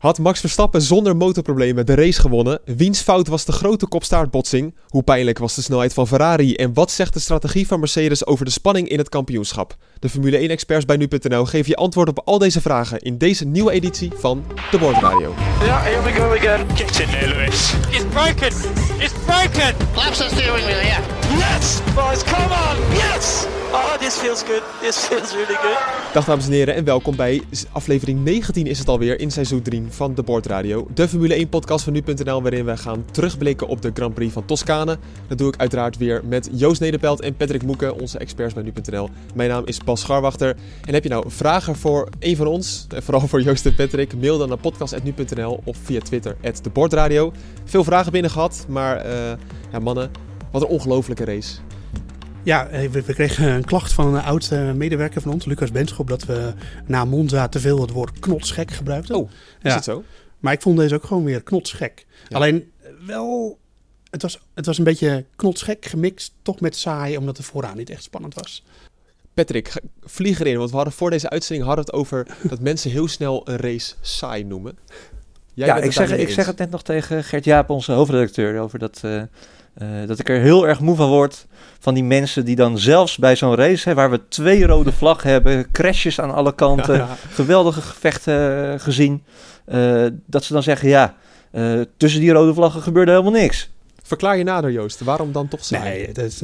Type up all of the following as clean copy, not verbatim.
Had Max Verstappen zonder motorproblemen de race gewonnen? Wiens fout was de grote kopstaartbotsing? Hoe pijnlijk was de snelheid van Ferrari? En wat zegt de strategie van Mercedes over de spanning in het kampioenschap? De Formule 1-experts bij nu.nl geven je antwoord op al deze vragen in deze nieuwe editie van De Boordradio. Ja, here we go again. Get in there, Lewis. It's broken! It's broken! Flaps the steering wheel, yeah. Yes, boys, come on! Yes! Oh, this feels good. This feels really good. Dag dames en heren en welkom bij aflevering 19 is het alweer in seizoen 3 van De Boordradio. De Formule 1-podcast van nu.nl waarin we gaan terugblikken op de Grand Prix van Toscane. Dat doe ik uiteraard weer met Joost Nederpelt en Patrick Moeke, onze experts bij nu.nl. Mijn naam is Bas Scharwachter. En heb je nou vragen voor een van ons, vooral voor Joost en Patrick, mail dan naar podcast@nu.nl of via Twitter @deboordradio. Veel vragen binnen gehad, maar ja mannen, wat een ongelofelijke race. Ja, we kregen een klacht van een oud medewerker van ons, Lucas Benschop, dat we na Monza te veel het woord knotsgek gebruikten. Oh, is het zo? Maar ik vond deze ook gewoon weer knotsgek. Ja. Alleen wel, het was een beetje knotsgek gemixt, toch met saai, omdat de vooraan niet echt spannend was. Patrick, vlieg erin, want we hadden voor deze uitzending het over dat mensen heel snel een race saai noemen. Ik zeg het net nog tegen Gert-Jaap, onze hoofdredacteur, over dat ik er heel erg moe van word van die mensen die dan zelfs bij zo'n race, waar we 2 rode vlaggen hebben, crashes aan alle kanten, geweldige gevechten gezien, dat ze dan zeggen, tussen die rode vlaggen gebeurde helemaal niks. Verklaar je nader, Joost. Waarom dan toch saai? Nee, dat is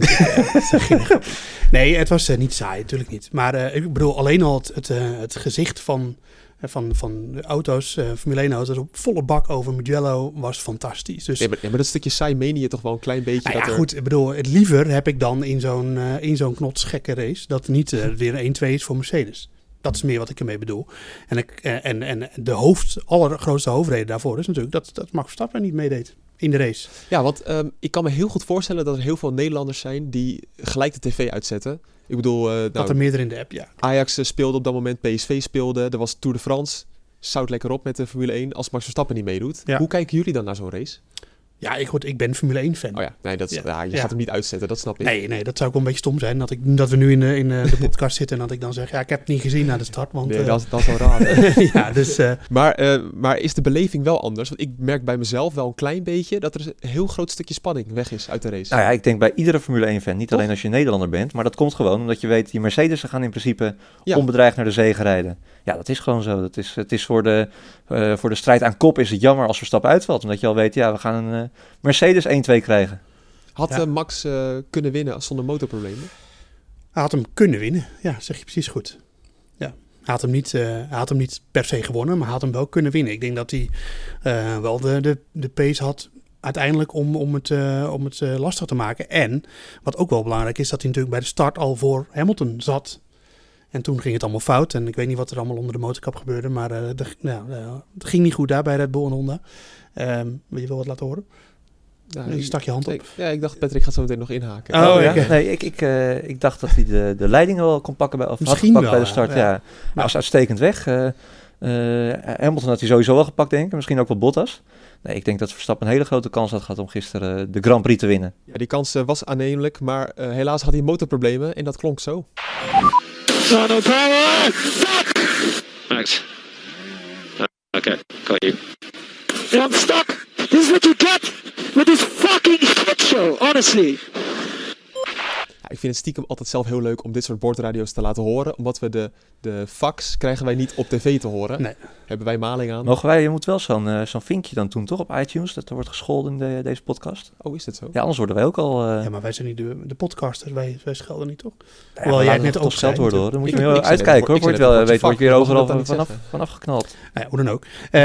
nee, het was niet saai, natuurlijk niet. Maar ik bedoel, alleen al het gezicht van de auto's, Formule 1-auto's op volle bak over Mugello was fantastisch. Dus, maar dat stukje saai meen je toch wel een klein beetje? Goed, ik bedoel, het liever heb ik dan in zo'n knotsgekke race dat niet weer 1-2 is voor Mercedes. Dat is meer wat ik ermee bedoel. En de allergrootste hoofdreden daarvoor is natuurlijk dat Max Verstappen niet meedeed in de race. Ja, want ik kan me heel goed voorstellen dat er heel veel Nederlanders zijn die gelijk de tv uitzetten. Ik bedoel... dat er meerdere in de app, ja. Ajax speelde op dat moment, PSV speelde, er was Tour de France. Zout lekker op met de Formule 1 als Max Verstappen niet meedoet. Ja. Hoe kijken jullie dan naar zo'n race? Ja, ik ben Formule 1 fan. Oh ja, nee, je gaat hem niet uitzetten, dat snap ik. Nee, dat zou ook wel een beetje stom zijn. Dat we nu in de podcast zitten en dat ik dan zeg, ik heb het niet gezien na de start. Want, nee, dat is wel raar. Ja, dus... Maar is de beleving wel anders? Want ik merk bij mezelf wel een klein beetje dat er een heel groot stukje spanning weg is uit de race. Nou ja, ik denk bij iedere Formule 1 fan, niet alleen als je Nederlander bent, maar dat komt gewoon omdat je weet, die Mercedes gaan in principe onbedreigd naar de zege rijden. Ja, dat is gewoon zo. Het is voor de strijd aan kop is het jammer als Verstappen uitvalt. Omdat je al weet, we gaan een Mercedes 1-2 krijgen. Had Max kunnen winnen zonder motorproblemen? Hij had hem kunnen winnen. Ja, zeg je precies goed. Ja. Hij had hem niet per se gewonnen, maar hij had hem wel kunnen winnen. Ik denk dat hij wel de pace had uiteindelijk om het lastig te maken. En wat ook wel belangrijk is, dat hij natuurlijk bij de start al voor Hamilton zat. En toen ging het allemaal fout. En ik weet niet wat er allemaal onder de motorkap gebeurde. Maar het ging niet goed daar bij Red Bull en Honda. Wil je wel wat laten horen? Ja, je stak je hand op. Ik dacht Patrick gaat zo meteen nog inhaken. Oh ja? Nee, ik dacht dat hij de leiding wel kon pakken bij de start. Ja. Maar was uitstekend weg. Hamilton had hij sowieso wel gepakt, denk ik. Misschien ook wel Bottas. Nee, ik denk dat Verstappen een hele grote kans had gehad om gisteren de Grand Prix te winnen. Ja, die kans was aannemelijk. Maar helaas had hij motorproblemen en dat klonk zo. Tunnel power! Stuck! Max. Okay, got you. I'm stuck! This is what you get with this fucking shit show, honestly. Ja, ik vind het stiekem altijd zelf heel leuk om dit soort boordradio's te laten horen. Omdat we de fax krijgen wij niet op tv te horen. Nee. Hebben wij maling aan. Je moet wel zo'n vinkje dan doen, toch? Op iTunes, dat er wordt gescholden in deze podcast. Oh, is dat zo? Ja, anders worden wij ook al... Ja, maar wij zijn niet de podcasters. Wij schelden niet, toch? Ja, wel, jij net ook geld worden, hoor. Dan moet je heel uitkijken, hoor. Word je weer overal vanaf geknald. Ja, hoe dan ook.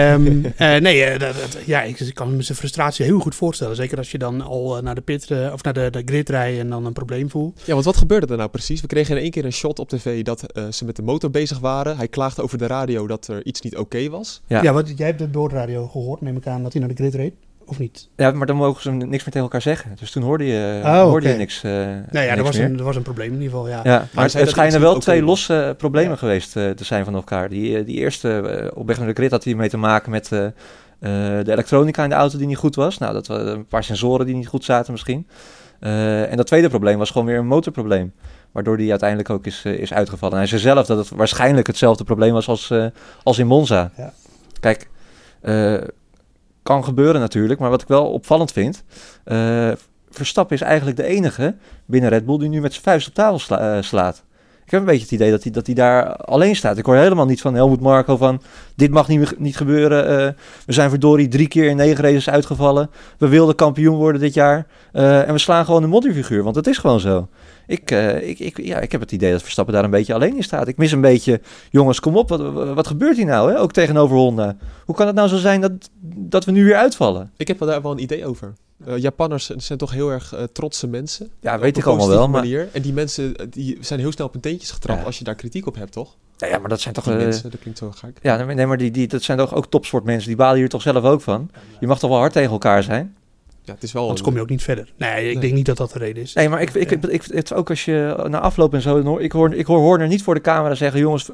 Ik kan me zijn frustratie heel goed voorstellen. Zeker als je dan al naar de pit of naar de grid rijdt en dan een probleem voelt. Ja, want wat gebeurde er nou precies? We kregen in één keer een shot op tv dat ze met de motor bezig waren. Hij klaagde over de radio dat er iets niet oké was. Ja, want jij hebt de boordradio gehoord, neem ik aan, dat hij naar de grid reed, of niet? Ja, maar dan mogen ze niks meer tegen elkaar zeggen. Dus toen hoorde je niks. Er was een probleem in ieder geval, ja. Maar er schijnen wel 2 losse problemen geweest te zijn van elkaar. Die eerste, op weg naar de grid, had hij mee te maken met de elektronica in de auto die niet goed was. Nou, dat waren een paar sensoren die niet goed zaten misschien. En dat tweede probleem was gewoon weer een motorprobleem. Waardoor die uiteindelijk ook is uitgevallen. En hij zei zelf dat het waarschijnlijk hetzelfde probleem was als in Monza. Ja. Kijk, Kan gebeuren natuurlijk, maar wat ik wel opvallend vind... Verstappen is eigenlijk de enige binnen Red Bull die nu met zijn vuist op tafel slaat. Ik heb een beetje het idee dat hij daar alleen staat. Ik hoor helemaal niet van Helmut Marko van... dit mag niet gebeuren. We zijn verdorie 3 keer in 9 races uitgevallen. We wilden kampioen worden dit jaar. En we slaan gewoon een modderfiguur, want het is gewoon zo. Ik heb het idee dat Verstappen daar een beetje alleen in staat. Ik mis een beetje... jongens, kom op, wat gebeurt hier nou? Hè? Ook tegenover Honda. Hoe kan het nou zo zijn dat we nu weer uitvallen? Ik heb daar wel een idee over. Japanners zijn toch heel erg trotse mensen. Ja, weet ik allemaal wel. Maar... En die mensen die zijn heel snel op hun teentjes getrapt als je daar kritiek op hebt, toch? Ja, maar dat zijn toch... mensen, dat klinkt zo gek. Ja, nee, maar dat zijn toch ook topsportmensen. Die balen hier toch zelf ook van? Je mag toch wel hard tegen elkaar zijn? Ja, het is wel... Anders kom je ook niet verder. Nee, ik denk niet dat dat de reden is. Nee, maar ik ook als je na afloop en zo... Ik hoor Horner niet voor de camera zeggen... jongens...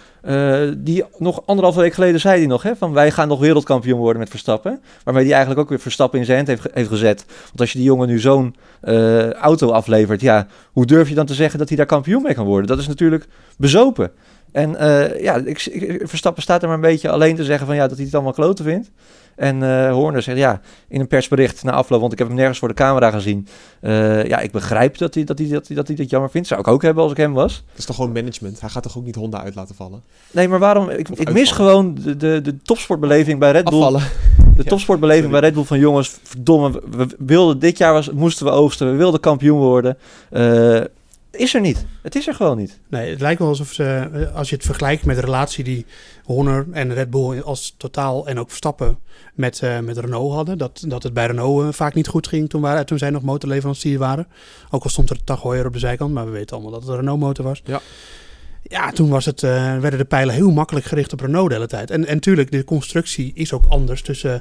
die nog 1,5 week geleden zei hij nog, hè, van wij gaan nog wereldkampioen worden met Verstappen. Waarmee hij eigenlijk ook weer Verstappen in zijn hand heeft gezet. Want als je die jongen nu zo'n auto aflevert, ja, hoe durf je dan te zeggen dat hij daar kampioen mee kan worden? Dat is natuurlijk bezopen. En Verstappen staat er maar een beetje alleen te zeggen van ja, dat hij het allemaal kloten vindt. En Horner zegt ja, in een persbericht na afloop, want ik heb hem nergens voor de camera gezien. Ik begrijp dat hij dit jammer vindt. Zou ik ook hebben als ik hem was. Dat is toch gewoon management? Hij gaat toch ook niet Honda uit laten vallen? Nee, maar waarom? Ik mis gewoon de topsportbeleving bij Red Bull. Afvallen. De topsportbeleving bij Red Bull van jongens, verdomme, we wilden dit jaar moesten we oogsten, we wilden kampioen worden. Is er niet. Het is er gewoon niet. Nee, het lijkt wel alsof ze, als je het vergelijkt met de relatie die Horner en Red Bull als totaal en ook Verstappen met Renault hadden. Dat het bij Renault vaak niet goed ging toen zij nog motorleverancier waren. Ook al stond er Tag Heuer op de zijkant, maar we weten allemaal dat het een Renault motor was. Ja. Ja, toen werden de pijlen heel makkelijk gericht op Renault de hele tijd. En natuurlijk, de constructie is ook anders tussen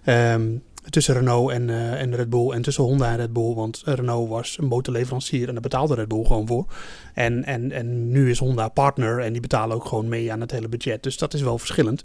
Renault en Red Bull en tussen Honda en Red Bull. Want Renault was een motorleverancier en daar betaalde Red Bull gewoon voor. En nu is Honda partner en die betalen ook gewoon mee aan het hele budget. Dus dat is wel verschillend.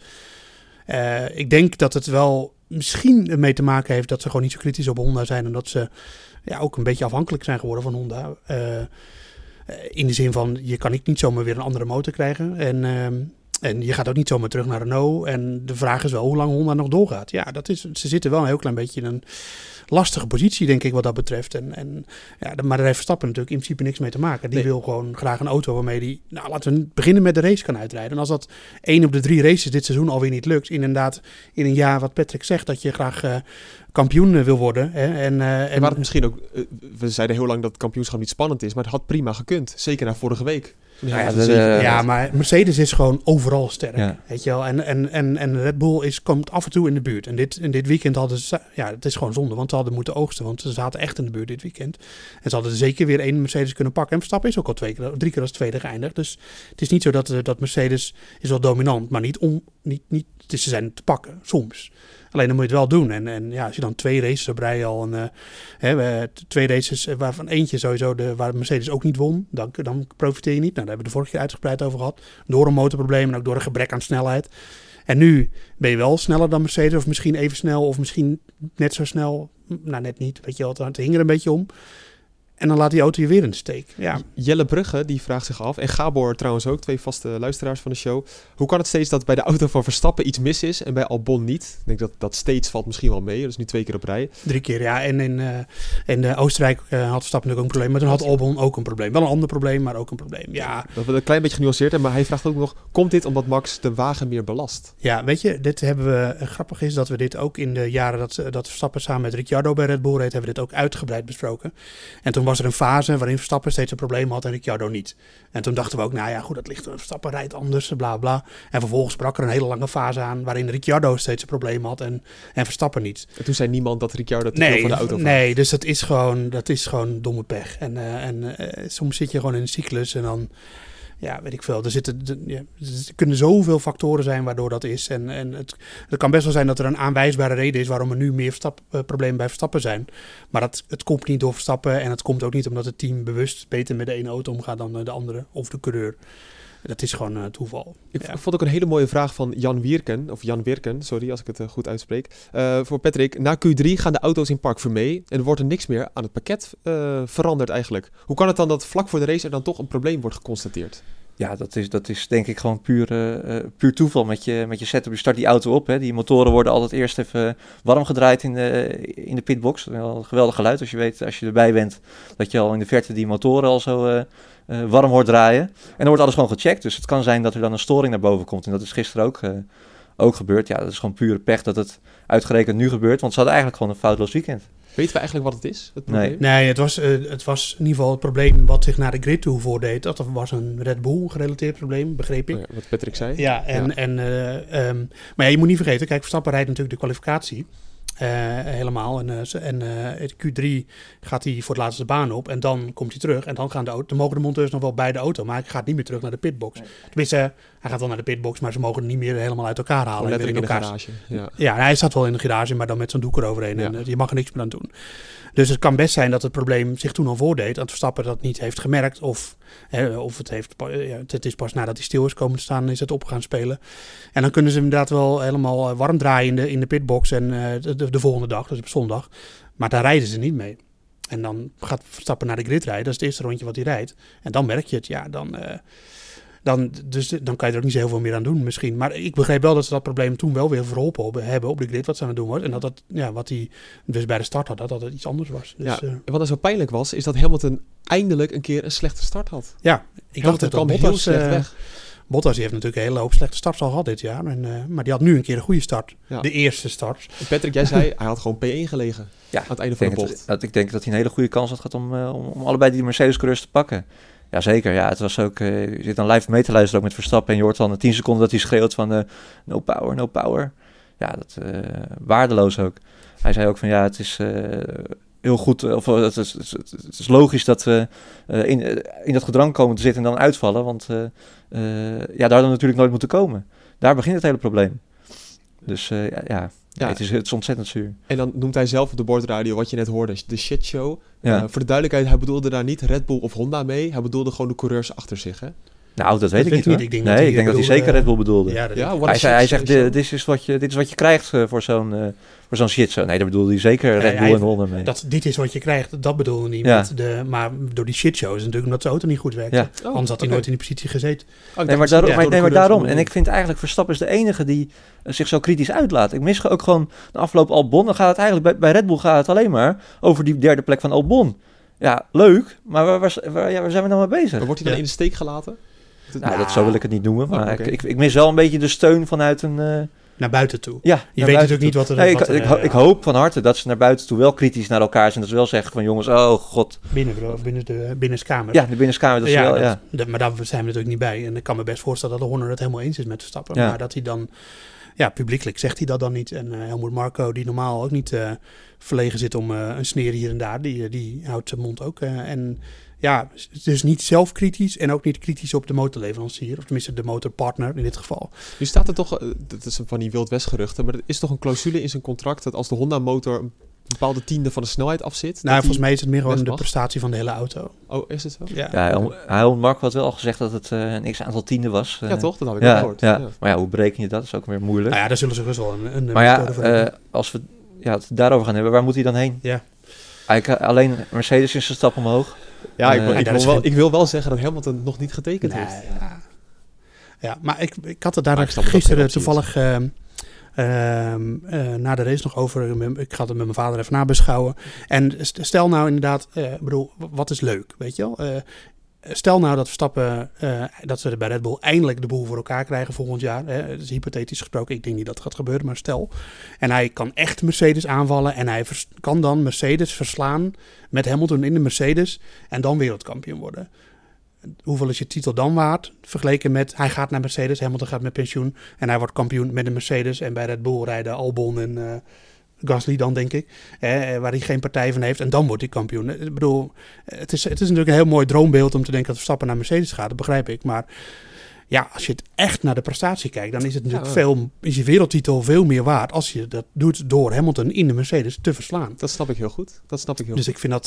Ik denk dat het wel misschien mee te maken heeft dat ze gewoon niet zo kritisch op Honda zijn. En dat ze ook een beetje afhankelijk zijn geworden van Honda. In de zin van, je kan niet zomaar weer een andere motor krijgen. En je gaat ook niet zomaar terug naar Renault. En de vraag is wel hoe lang Honda nog doorgaat. Ja, ze zitten wel een heel klein beetje in een lastige positie, denk ik, wat dat betreft. Maar daar heeft Verstappen natuurlijk in principe niks mee te maken. Die wil gewoon graag een auto waarmee die, laten we beginnen met de race kan uitrijden. En als dat 1 op de 3 races dit seizoen alweer niet lukt, inderdaad in een jaar wat Patrick zegt, dat je graag kampioen wil worden. Hè, en waar het misschien ook, we zeiden heel lang dat het kampioenschap niet spannend is, maar het had prima gekund. Zeker na vorige week. Maar Mercedes is gewoon overal sterk. Ja. Weet je wel? En Red Bull komt af en toe in de buurt. En dit weekend hadden ze... Ja, het is gewoon zonde, want ze hadden moeten oogsten. Want ze zaten echt in de buurt dit weekend. En ze hadden zeker weer 1 Mercedes kunnen pakken. En Verstappen is ook al 3 keer als tweede geëindigd. Dus het is niet zo dat Mercedes is wel dominant. Maar ze zijn te pakken, soms. Alleen dan moet je het wel doen. En als je dan 2 races op rij al... 2 races waarvan eentje sowieso waar Mercedes ook niet won. Dan profiteer je niet. Nou, daar hebben we de vorige keer uitgebreid over gehad. Door een motorprobleem en ook door een gebrek aan snelheid. En nu ben je wel sneller dan Mercedes. Of misschien even snel. Of misschien net zo snel. Nou, net niet. Weet je wel, het hing er een beetje om. En dan laat die auto je weer in de steek. Ja. Jelle Brugge, die vraagt zich af. En Gabor trouwens ook, 2 vaste luisteraars van de show. Hoe kan het steeds dat bij de auto van Verstappen iets mis is en bij Albon niet? Ik denk dat steeds valt misschien wel mee. Dat is nu 2 keer op rij. 3 keer, ja. En in Oostenrijk had Verstappen natuurlijk ook een probleem. Maar toen had Albon ook een probleem. Wel een ander probleem, maar ook een probleem. Ja. Dat wordt een klein beetje genuanceerd. Maar hij vraagt ook nog, komt dit omdat Max de wagen meer belast? Ja, weet je, dit hebben we... Grappig is dat we dit ook in de jaren dat Verstappen samen met Ricciardo bij Red Bull reed, hebben we dit ook uitgebreid besproken. En toen was er een fase waarin Verstappen steeds een probleem had en Ricciardo niet. En toen dachten we ook, dat ligt er. Verstappen rijdt anders, bla bla. En vervolgens brak er een hele lange fase aan waarin Ricciardo steeds een probleem had en Verstappen niet. En toen zei niemand dat Ricciardo te veel van de auto was. Nee, dus dat is gewoon domme pech. En soms zit je gewoon in een cyclus en dan... Ja, weet ik veel. Er kunnen zoveel factoren zijn waardoor dat is. En het kan best wel zijn dat er een aanwijsbare reden is waarom er nu meer problemen bij Verstappen zijn. Maar het komt niet door Verstappen en het komt ook niet omdat het team bewust beter met de ene auto omgaat dan de andere of de coureur. Dat is gewoon toeval. Ik vond ook een hele mooie vraag van Jan Wirken, sorry als ik het goed uitspreek. Voor Patrick, na Q3 gaan de auto's in Park Vermee en er wordt er niks meer aan het pakket veranderd eigenlijk. Hoe kan het dan dat vlak voor de race er dan toch een probleem wordt geconstateerd? Ja, dat is denk ik gewoon puur toeval met je setup. Je start die auto op. Hè. Die motoren worden altijd eerst even warm gedraaid in de pitbox. Wel een geweldig geluid als je weet, als je erbij bent, dat je al in de verte die motoren al zo warm hoort draaien. En dan wordt alles gewoon gecheckt. Dus het kan zijn dat er dan een storing naar boven komt. En dat is gisteren ook gebeurd. Ja, dat is gewoon pure pech dat het uitgerekend nu gebeurt. Want ze hadden eigenlijk gewoon een foutloos weekend. Weten we eigenlijk wat het is? Nee, het was in ieder geval het probleem wat zich naar de grid toe voordeed. Dat was een Red Bull gerelateerd probleem, begreep ik. Ja, wat Patrick zei. Ja, maar ja, je moet niet vergeten, kijk, Verstappen rijdt natuurlijk de kwalificatie helemaal. En Q3 gaat hij voor de laatste baan op en dan komt hij terug. En dan mogen de monteurs nog wel bij de auto, maar hij gaat niet meer terug naar de pitbox. Nee. Tenminste, hij gaat wel naar de pitbox, maar ze mogen het niet meer helemaal uit elkaar halen. Letterlijk in de garage. Ja, hij zat wel in de garage, maar dan met zo'n doek eroverheen. Ja. En je mag er niks meer aan doen. Dus het kan best zijn dat het probleem zich toen al voordeed. Dat Verstappen dat niet heeft gemerkt. Of het is pas nadat hij stil is komen te staan, is het op gaan spelen. En dan kunnen ze inderdaad wel helemaal warm draaien in de pitbox. En de volgende dag, dus op zondag. Maar daar rijden ze niet mee. En dan gaat Verstappen naar de grid rijden. Dat is het eerste rondje wat hij rijdt. En dan merk je het. Ja, dan kan je er ook niet zo heel veel meer aan doen misschien. Maar ik begreep wel dat ze dat probleem toen wel weer verholpen hebben op de grid wat ze aan het doen was. En wat hij dus bij de start had, dat het iets anders was. Dus, en wat er zo pijnlijk was, is dat Hamilton eindelijk een keer een slechte start had. Ja, ik dacht dat kwam heel slecht weg. Bottas die heeft natuurlijk een hele hoop slechte starts al gehad dit jaar. Maar die had nu een keer een goede start. Ja. De eerste start. Patrick, jij zei, hij had gewoon P1 gelegen aan het einde van de bocht. Ik denk dat hij een hele goede kans had gehad om allebei die Mercedes-coureurs te pakken. Jazeker, ja. Het was ook... je zit dan live mee te luisteren ook met Verstappen en je hoort dan 10 seconden dat hij schreeuwt van no power, no power. Ja, dat waardeloos ook. Hij zei ook van het is heel goed, of het is logisch dat we in dat gedrang komen te zitten en dan uitvallen, want daar hadden we natuurlijk nooit moeten komen. Daar begint het hele probleem. Dus het is ontzettend zuur. En dan noemt hij zelf op de bordradio wat je net hoorde, de shitshow. Ja. Voor de duidelijkheid, hij bedoelde daar niet Red Bull of Honda mee. Hij bedoelde gewoon de coureurs achter zich, hè? Nou, dat weet ik niet. Ik denk dat hij zeker Red Bull bedoelde. Hij zegt, dit is wat je krijgt voor zo'n shitshow. Nee, daar bedoelde hij zeker Red Bull en Honda mee. Dit is wat je krijgt, dat bedoelde hij niet. Maar door die shitshow is natuurlijk omdat zijn auto niet goed werkt. Ja. Anders had hij nooit in die positie gezeten. Maar daarom. En ik vind eigenlijk Verstappen is de enige die zich zo kritisch uitlaat. Ik mis ook gewoon de afloop Albon. Dan gaat het eigenlijk bij Red Bull gaat het alleen maar over die derde plek van Albon. Ja, leuk. Maar waar zijn we nou mee bezig? Maar wordt hij dan in de steek gelaten? Dat zo wil ik het niet noemen. Maar ik mis wel een beetje de steun vanuit een... naar buiten toe. Ja, je weet natuurlijk niet wat er... Ik hoop van harte dat ze naar buiten toe wel kritisch naar elkaar zijn. Dat ze wel zeggen van jongens, oh god. Binnen de binnenskamer. Ja, de binnenskamer. Maar daar zijn we natuurlijk niet bij. En ik kan me best voorstellen dat de Horner het helemaal eens is met Verstappen. Ja. Maar dat hij dan... Ja, publiekelijk zegt hij dat dan niet. En Helmut Marko, die normaal ook niet verlegen zit om een sneer hier en daar, die houdt zijn mond ook. En ja, dus niet zelfkritisch en ook niet kritisch op de motorleverancier. Of tenminste de motorpartner in dit geval. Nu staat er toch, dat is van die Wild West geruchten, maar er is toch een clausule in zijn contract dat als de Honda motor een bepaalde tiende van de snelheid afzit. Nou, volgens mij is het meer gewoon de prestatie van de hele auto. Oh, is het zo? Ja, Mark had wel al gezegd dat het een x-aantal tienden was. Ja, toch? Dat had ik wel gehoord. Ja. Maar hoe bereken je dat? Dat is ook weer moeilijk. Nou ja, daar zullen ze dus wel een maar als we het daarover gaan hebben, waar moet hij dan heen? Ja. Alleen Mercedes is een stap omhoog. Ja, ik wil wel zeggen dat Hamilton nog niet getekend heeft. Ja, maar ik had het daar gisteren toevallig... na de race nog over. Ik ga het met mijn vader even nabeschouwen. En stel nou inderdaad, wat is leuk, weet je wel? Stel nou dat Verstappen, dat ze bij Red Bull eindelijk de boel voor elkaar krijgen volgend jaar. Dat is hypothetisch gesproken. Ik denk niet dat het gaat gebeuren, maar stel. En hij kan echt Mercedes aanvallen en hij kan dan Mercedes verslaan met Hamilton in de Mercedes en dan wereldkampioen worden. Hoeveel is je titel dan waard? Vergeleken met, hij gaat naar Mercedes, Hamilton gaat met pensioen en hij wordt kampioen met de Mercedes. En bij Red Bull rijden Albon en Gasly dan, denk ik. Waar hij geen partij van heeft en dan wordt hij kampioen. Ik bedoel, het is natuurlijk een heel mooi droombeeld om te denken dat Verstappen naar Mercedes gaat. Dat begrijp ik, maar... Ja, als je het echt naar de prestatie kijkt, dan is het natuurlijk is je wereldtitel veel meer waard als je dat doet door Hamilton in de Mercedes te verslaan. Dat snap ik heel goed. Dus ik vind dat,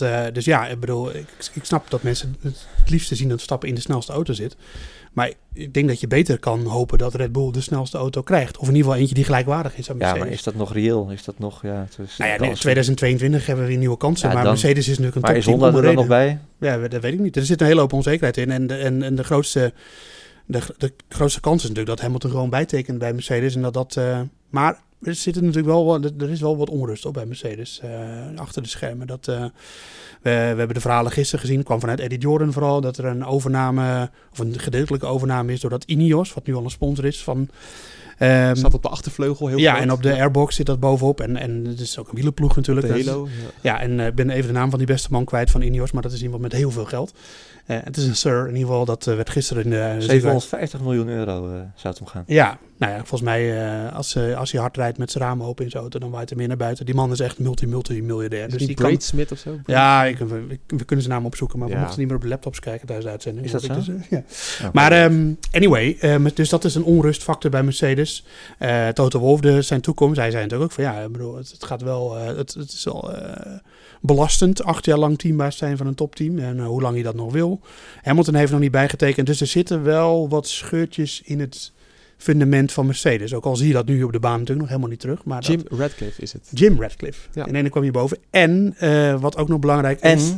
ik snap dat mensen het liefste zien dat Verstappen in de snelste auto zit. Maar ik denk dat je beter kan hopen dat Red Bull de snelste auto krijgt. Of in ieder geval eentje die gelijkwaardig is aan Mercedes. Ja, maar is dat nog reëel? Is dat nog, in 2022 hebben we weer nieuwe kansen. Maar Mercedes is natuurlijk een topteam. Maar is Honda er dan nog bij? Ja, dat weet ik niet. Er zit een hele hoop onzekerheid in. En de grootste de grootste kans is natuurlijk dat Hamilton gewoon bijtekent bij Mercedes. En maar er zit natuurlijk er is wel wat onrust op bij Mercedes achter de schermen. We hebben de verhalen gisteren gezien, kwam vanuit Eddie Jordan vooral, dat er een overname, of een gedeeltelijke overname is doordat Ineos, wat nu al een sponsor is van... staat op de achtervleugel heel groot. En op de airbox zit dat bovenop. En het is ook een wielerploeg natuurlijk. De Halo. En ik ben even de naam van die beste man kwijt van Ineos, maar dat is iemand met heel veel geld. Het is een Sir, in ieder geval, dat werd gisteren in de... 750 miljoen euro zou het om gaan. Ja, nou ja, volgens mij als hij hard rijdt met zijn ramen open in zijn auto, dan waait hij meer naar buiten. Die man is echt multimiljardair. Dus die Braid Smith of zo? Ja, we kunnen zijn naam opzoeken, maar we mochten niet meer op de laptops kijken tijdens de uitzending. Is dat zo? Dus, ja. Maar anyway, dus dat is een onrustfactor bij Mercedes. Toto Wolff, zijn toekomst, hij zei natuurlijk ook van ja, ik bedoel, het gaat wel, het is wel belastend, 8 jaar lang teambaas zijn van een topteam en hoe lang hij dat nog wil. Hamilton heeft nog niet bijgetekend, dus er zitten wel wat scheurtjes in het fundament van Mercedes. Ook al zie je dat nu op de baan natuurlijk nog helemaal niet terug. Maar Jim Radcliffe is het. Jim Radcliffe. Ja. En ene kwam hierboven. En wat ook nog belangrijk is...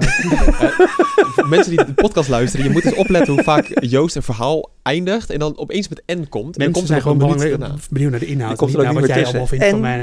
Mensen die de podcast luisteren, je moet eens opletten hoe vaak Joost een verhaal eindigt en dan opeens met N komt. En mensen zijn gewoon benieuwd naar de inhoud. Niet naar wat jij allemaal vindt van mij.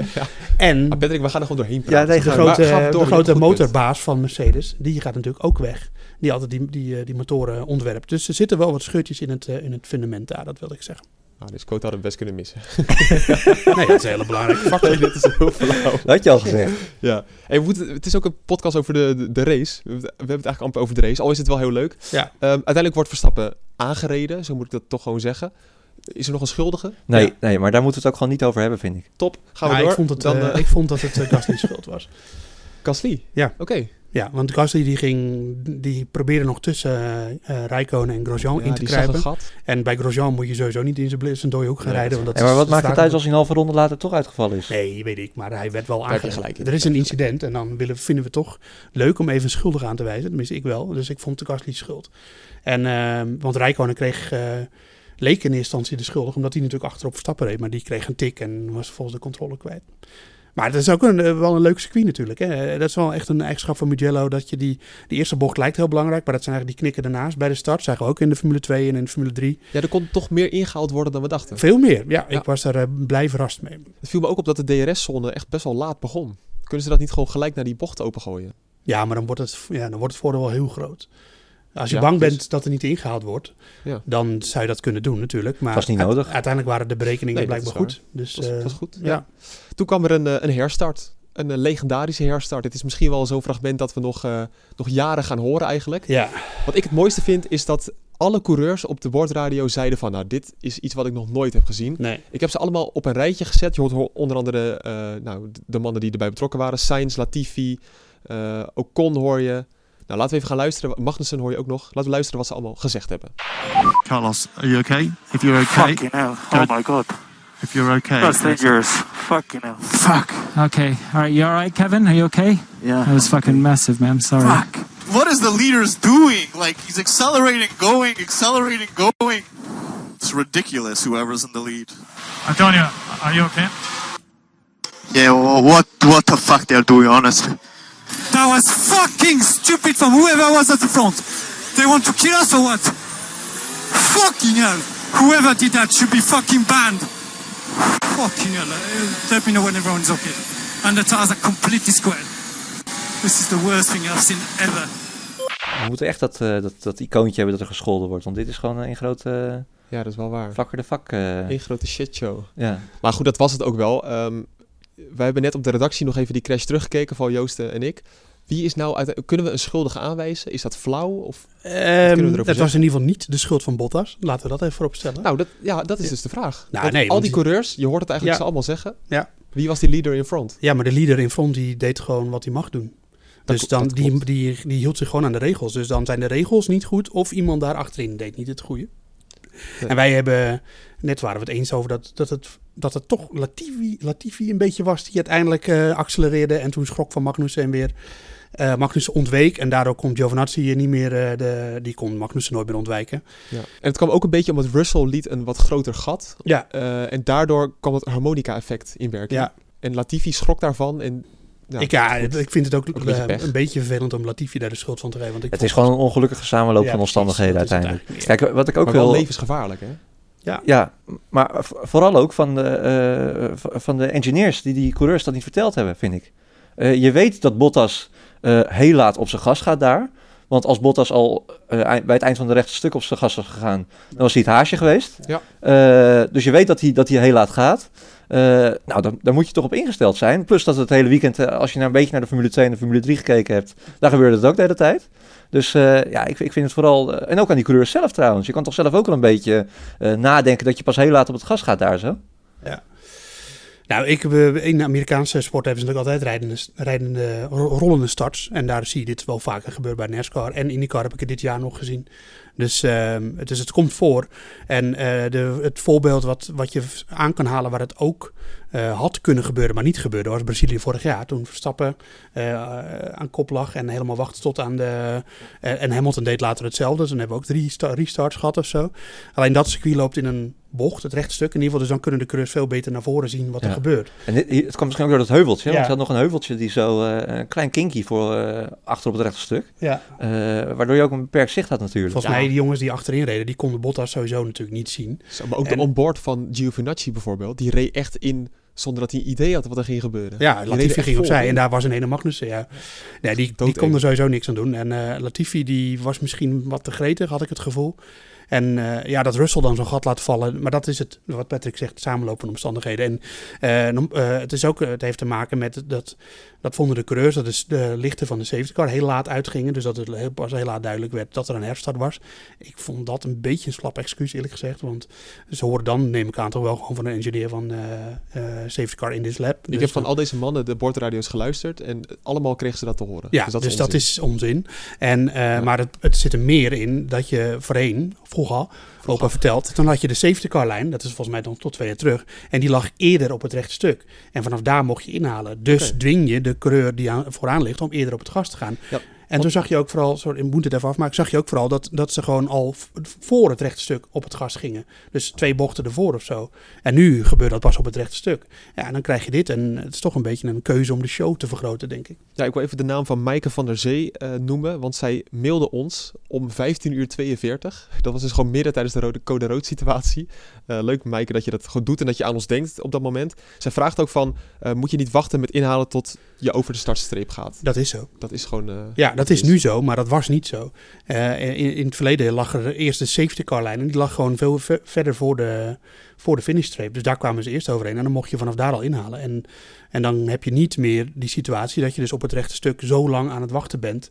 En Patrick, we gaan er gewoon doorheen praten. Ja, de grote motorbaas van Mercedes, die gaat natuurlijk ook weg. Die altijd die motoren ontwerpt. Dus er zitten wel wat scheurtjes in het fundament daar, dat wil ik zeggen. Nou, dus quote hadden we best kunnen missen. Nee, dat is een hele belangrijke factor. Nee, dit is heel flauw. Dat had je al gezegd. Ja. Hey, het is ook een podcast over de race. We hebben het eigenlijk amper over de race. Al is het wel heel leuk. Ja. Uiteindelijk wordt Verstappen aangereden. Zo moet ik dat toch gewoon zeggen. Is er nog een schuldige? Nee, maar daar moeten we het ook gewoon niet over hebben, vind ik. Top. Gaan we door. Ik vond dat het Gasly's schuld was. Gasly? Ja. Oké. Ja, want Gasly die probeerde nog tussen Räikkönen en Grosjean in te kruipen. Gat. En bij Grosjean moet je sowieso niet in zijn dode hoek gaan rijden. Want maar wat maakt het uit als hij een halve ronde later toch uitgevallen is? Nee, weet ik. Maar hij werd wel aangereden. Er is een incident en dan vinden we het toch leuk om even een schuldige aan te wijzen. Tenminste, ik wel. Dus ik vond de Gasly schuld. Want Räikkönen leek in eerste instantie de schuldig, omdat hij natuurlijk achterop Verstappen reed. Maar die kreeg een tik en was volgens de controle kwijt. Maar dat is ook wel een leuk circuit natuurlijk. Hè. Dat is wel echt een eigenschap van Mugello. Dat je die eerste bocht lijkt heel belangrijk. Maar dat zijn eigenlijk die knikken daarnaast bij de start. Dat zagen we ook in de Formule 2 en in de Formule 3. Ja, er kon toch meer ingehaald worden dan we dachten. Veel meer, ja. Ik was er blij verrast mee. Het viel me ook op dat de DRS-zone echt best wel laat begon. Kunnen ze dat niet gewoon gelijk naar die bocht opengooien? Ja, maar dan wordt het voordeel wel heel groot. Als je bang bent dat er niet ingehaald wordt, dan zou je dat kunnen doen natuurlijk. Maar was niet nodig. Uiteindelijk waren de berekeningen blijkbaar goed. Dus, dat was goed. Ja. Toen kwam er een herstart. Een legendarische herstart. Het is misschien wel zo'n fragment dat we nog jaren gaan horen eigenlijk. Ja. Wat ik het mooiste vind is dat alle coureurs op de bordradio zeiden van... nou, dit is iets wat ik nog nooit heb gezien. Nee. Ik heb ze allemaal op een rijtje gezet. Je hoort onder andere de mannen die erbij betrokken waren. Sainz, Latifi, Ocon hoor je... Nou, laten we even gaan luisteren. Magnussen hoor je ook nog. Laten we luisteren wat ze allemaal gezegd hebben. Carlos, are you okay? If you're okay... Fucking hell. Oh my god. If you're okay... That's dangerous. Fucking hell. Fuck. Okay. Alright, you alright, Kevin? Are you okay? Yeah. That was fucking massive, man. Sorry. Fuck. What is the leaders doing? Like, he's accelerating, going. It's ridiculous, whoever's in the lead. Antonio, are you okay? Yeah, well, what the fuck they're doing, honestly. That was fucking stupid from whoever was at the front. They want to kill us or what? Fucking hell. Whoever did that should be fucking banned. Fucking hell. Let me know when everyone's okay. And the tires are completely squared. This is the worst thing I've seen ever. We moeten echt dat icoontje hebben dat er gescholden wordt. Want dit is gewoon een grote... ja, dat is wel waar. Vakker de vak. Een grote shitshow. Ja. Maar goed, dat was het ook wel. Wij hebben net op de redactie nog even die crash teruggekeken van Joost en ik. Wie is nou kunnen we een schuldige aanwijzen? Is dat flauw? Of dat was in ieder geval niet de schuld van Bottas. Laten we dat even vooropstellen. Nou, dat is dus de vraag. Nou, al die coureurs, je hoort het eigenlijk ze allemaal zeggen. Ja. Wie was die leader in front? Ja, maar de leader in front die deed gewoon wat hij mag doen. Dus dan die hield zich gewoon aan de regels. Dus dan zijn de regels niet goed of iemand daar achterin deed niet het goede. Nee. En wij hebben, net waren we het eens over dat het toch Latifi een beetje was die uiteindelijk accelereerde en toen schrok van Magnussen en weer Magnussen ontweek. En daardoor kon Giovinazzi niet meer, die kon Magnussen nooit meer ontwijken. Ja. En het kwam ook een beetje omdat Russell liet een wat groter gat. Ja. En daardoor kwam het harmonica-effect in werking. Ja. En Latifi schrok daarvan en Ik vind het ook een een beetje vervelend om Latifi daar de schuld van te geven. Want het is gewoon een ongelukkige samenloop van omstandigheden uiteindelijk. Kijk, wat ik ook wel levensgevaarlijk, hè? Ja, maar vooral ook van de engineers die coureurs dat niet verteld hebben, vind ik. Je weet dat Bottas heel laat op zijn gas gaat daar. Want als Bottas al bij het eind van de rechte stuk op zijn gas was gegaan, dan was hij het haasje geweest. Ja. Dus je weet dat hij heel laat gaat. Daar moet je toch op ingesteld zijn. Plus dat het hele weekend, als je nou een beetje naar de Formule 2 en de Formule 3 gekeken hebt, daar gebeurde het ook de hele tijd. Dus ik vind het vooral... en ook aan die coureurs zelf trouwens. Je kan toch zelf ook wel een beetje nadenken dat je pas heel laat op het gas gaat daar zo. Ja. Nou, in de Amerikaanse sport hebben ze natuurlijk altijd rijdende rollende starts. En daar zie je dit wel vaker gebeuren bij NASCAR. En IndyCar heb ik het dit jaar nog gezien. Dus het komt voor. En het voorbeeld wat je aan kan halen waar het ook had kunnen gebeuren, maar niet gebeurde, was Brazilië vorig jaar. Toen Verstappen aan kop lag en helemaal wachtte tot aan de... en Hamilton deed later hetzelfde. Dus dan hebben we ook 3 restarts gehad of zo. Alleen dat circuit loopt in een bocht, het rechtstuk in ieder geval. Dus dan kunnen de coureurs veel beter naar voren zien wat er gebeurt. En het komt misschien ook door dat heuveltje. Want je had nog een heuveltje die zo een klein kinky voor achter op het rechtstuk. Ja. Waardoor je ook een beperkt zicht had natuurlijk. Volgens mij die jongens die achterin reden, die konden Bottas sowieso natuurlijk niet zien. Zo, maar ook de onboard van Giovinazzi bijvoorbeeld, die reed echt in zonder dat hij een idee had wat er ging gebeuren. Ja, Latifi ging opzij en daar was een ene Magnussen. Ja. Nee, die kon er sowieso niks aan doen. En Latifi die was misschien wat te gretig, had ik het gevoel. En dat Russell dan zo'n gat laat vallen. Maar dat is het, wat Patrick zegt, samenloop van omstandigheden. En het heeft te maken met dat vonden de coureurs, dat is de lichten van de safety car heel laat uitgingen. Dus dat het pas heel laat duidelijk werd dat er een herstart was. Ik vond dat een beetje een slap excuus eerlijk gezegd. Want ze horen dan, neem ik aan, toch wel gewoon van een engineer van safety car in this lab. Ik heb van al deze mannen de boordradio's geluisterd en allemaal kregen ze dat te horen. Ja, dus dat is onzin. En, maar het zit er meer in dat je vroeger opa vertelt, dan had je de safety car lijn, dat is volgens mij dan tot 2 jaar terug, en die lag eerder op het rechte stuk. En vanaf daar mocht je inhalen. Dus dwing je de coureur die vooraan ligt om eerder op het gas te gaan. Ja. En toen zag je ook vooral, ik moet het even afmaken, zag je ook vooral dat ze gewoon al voor het rechte stuk op het gas gingen. Dus 2 bochten ervoor of zo. En nu gebeurt dat pas op het rechte stuk. Ja, en dan krijg je dit. En het is toch een beetje een keuze om de show te vergroten, denk ik. Ja, ik wil even de naam van Maaike van der Zee noemen, want zij mailde ons om 15:42. Dat was dus gewoon midden tijdens de code rood situatie. Leuk, Maaike, dat je dat goed doet en dat je aan ons denkt op dat moment. Zij vraagt ook van, moet je niet wachten met inhalen tot je over de startstreep gaat? Dat is zo. Dat is gewoon... dat is nu zo, maar dat was niet zo. In het verleden lag er eerst de safety car lijn en die lag gewoon veel verder voor de finishstreep. Dus daar kwamen ze eerst overheen en dan mocht je vanaf daar al inhalen. En dan heb je niet meer die situatie dat je dus op het rechte stuk zo lang aan het wachten bent.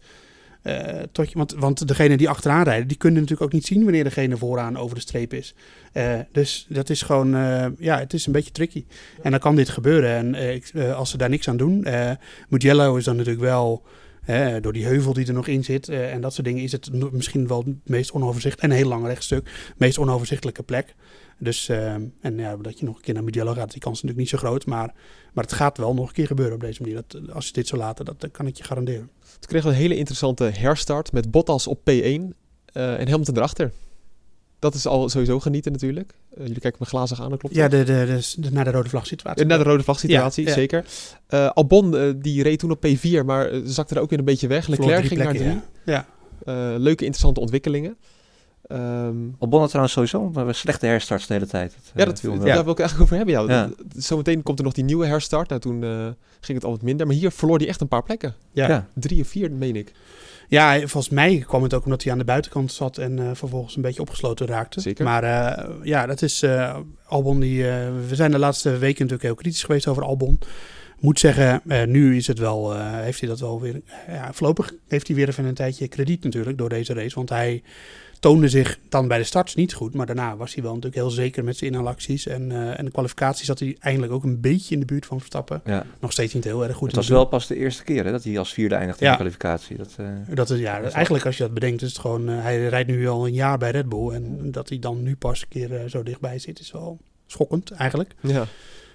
Want degene die achteraan rijden, die kunnen natuurlijk ook niet zien wanneer degene vooraan over de streep is. Dus dat is gewoon, het is een beetje tricky. En dan kan dit gebeuren. En als ze daar niks aan doen, Mugello is dan natuurlijk wel... door die heuvel die er nog in zit en dat soort dingen is het misschien wel het meest onoverzichtelijke, en een heel lang rechtstuk, meest onoverzichtelijke plek. Dus, dat je nog een keer naar Mugello gaat, die kans is natuurlijk niet zo groot, maar het gaat wel nog een keer gebeuren op deze manier. Als je dit zo laten, dat kan ik je garanderen. Toen kregen we een hele interessante herstart met Bottas op P1 en Hamilton erachter. Dat is al sowieso genieten natuurlijk. Jullie kijken me glazig aan, dat klopt. Ja, naar de rode vlag situatie. Naar de rode vlag situatie, zeker. Albon die reed toen op P4, maar zakte er ook weer een beetje weg. Leclerc ging naar 3. Ja. Leuke, interessante ontwikkelingen. Albon had trouwens sowieso een slechte herstart de hele tijd. Daar wil ik eigenlijk over hebben. Ja. Zometeen komt er nog die nieuwe herstart. Nou, toen ging het al wat minder. Maar hier verloor hij echt een paar plekken. Ja. 3 of 4, meen ik. Ja, volgens mij kwam het ook omdat hij aan de buitenkant zat en vervolgens een beetje opgesloten raakte. Zeker. Maar dat is Albon we zijn de laatste weken natuurlijk heel kritisch geweest over Albon. Moet zeggen, nu is het wel, heeft hij dat wel weer... voorlopig heeft hij weer even een tijdje krediet natuurlijk door deze race. Want hij toonde zich dan bij de starts niet goed. Maar daarna was hij wel natuurlijk heel zeker met zijn inhaalacties. En de kwalificatie zat hij eindelijk ook een beetje in de buurt van Verstappen. Ja. Nog steeds niet heel erg goed. Het was wel pas de eerste keer dat hij als 4e eindigde in de kwalificatie. Dat is eigenlijk als je dat bedenkt is het gewoon... hij rijdt nu al een jaar bij Red Bull. En dat hij dan nu pas een keer zo dichtbij zit is wel schokkend eigenlijk. Ja.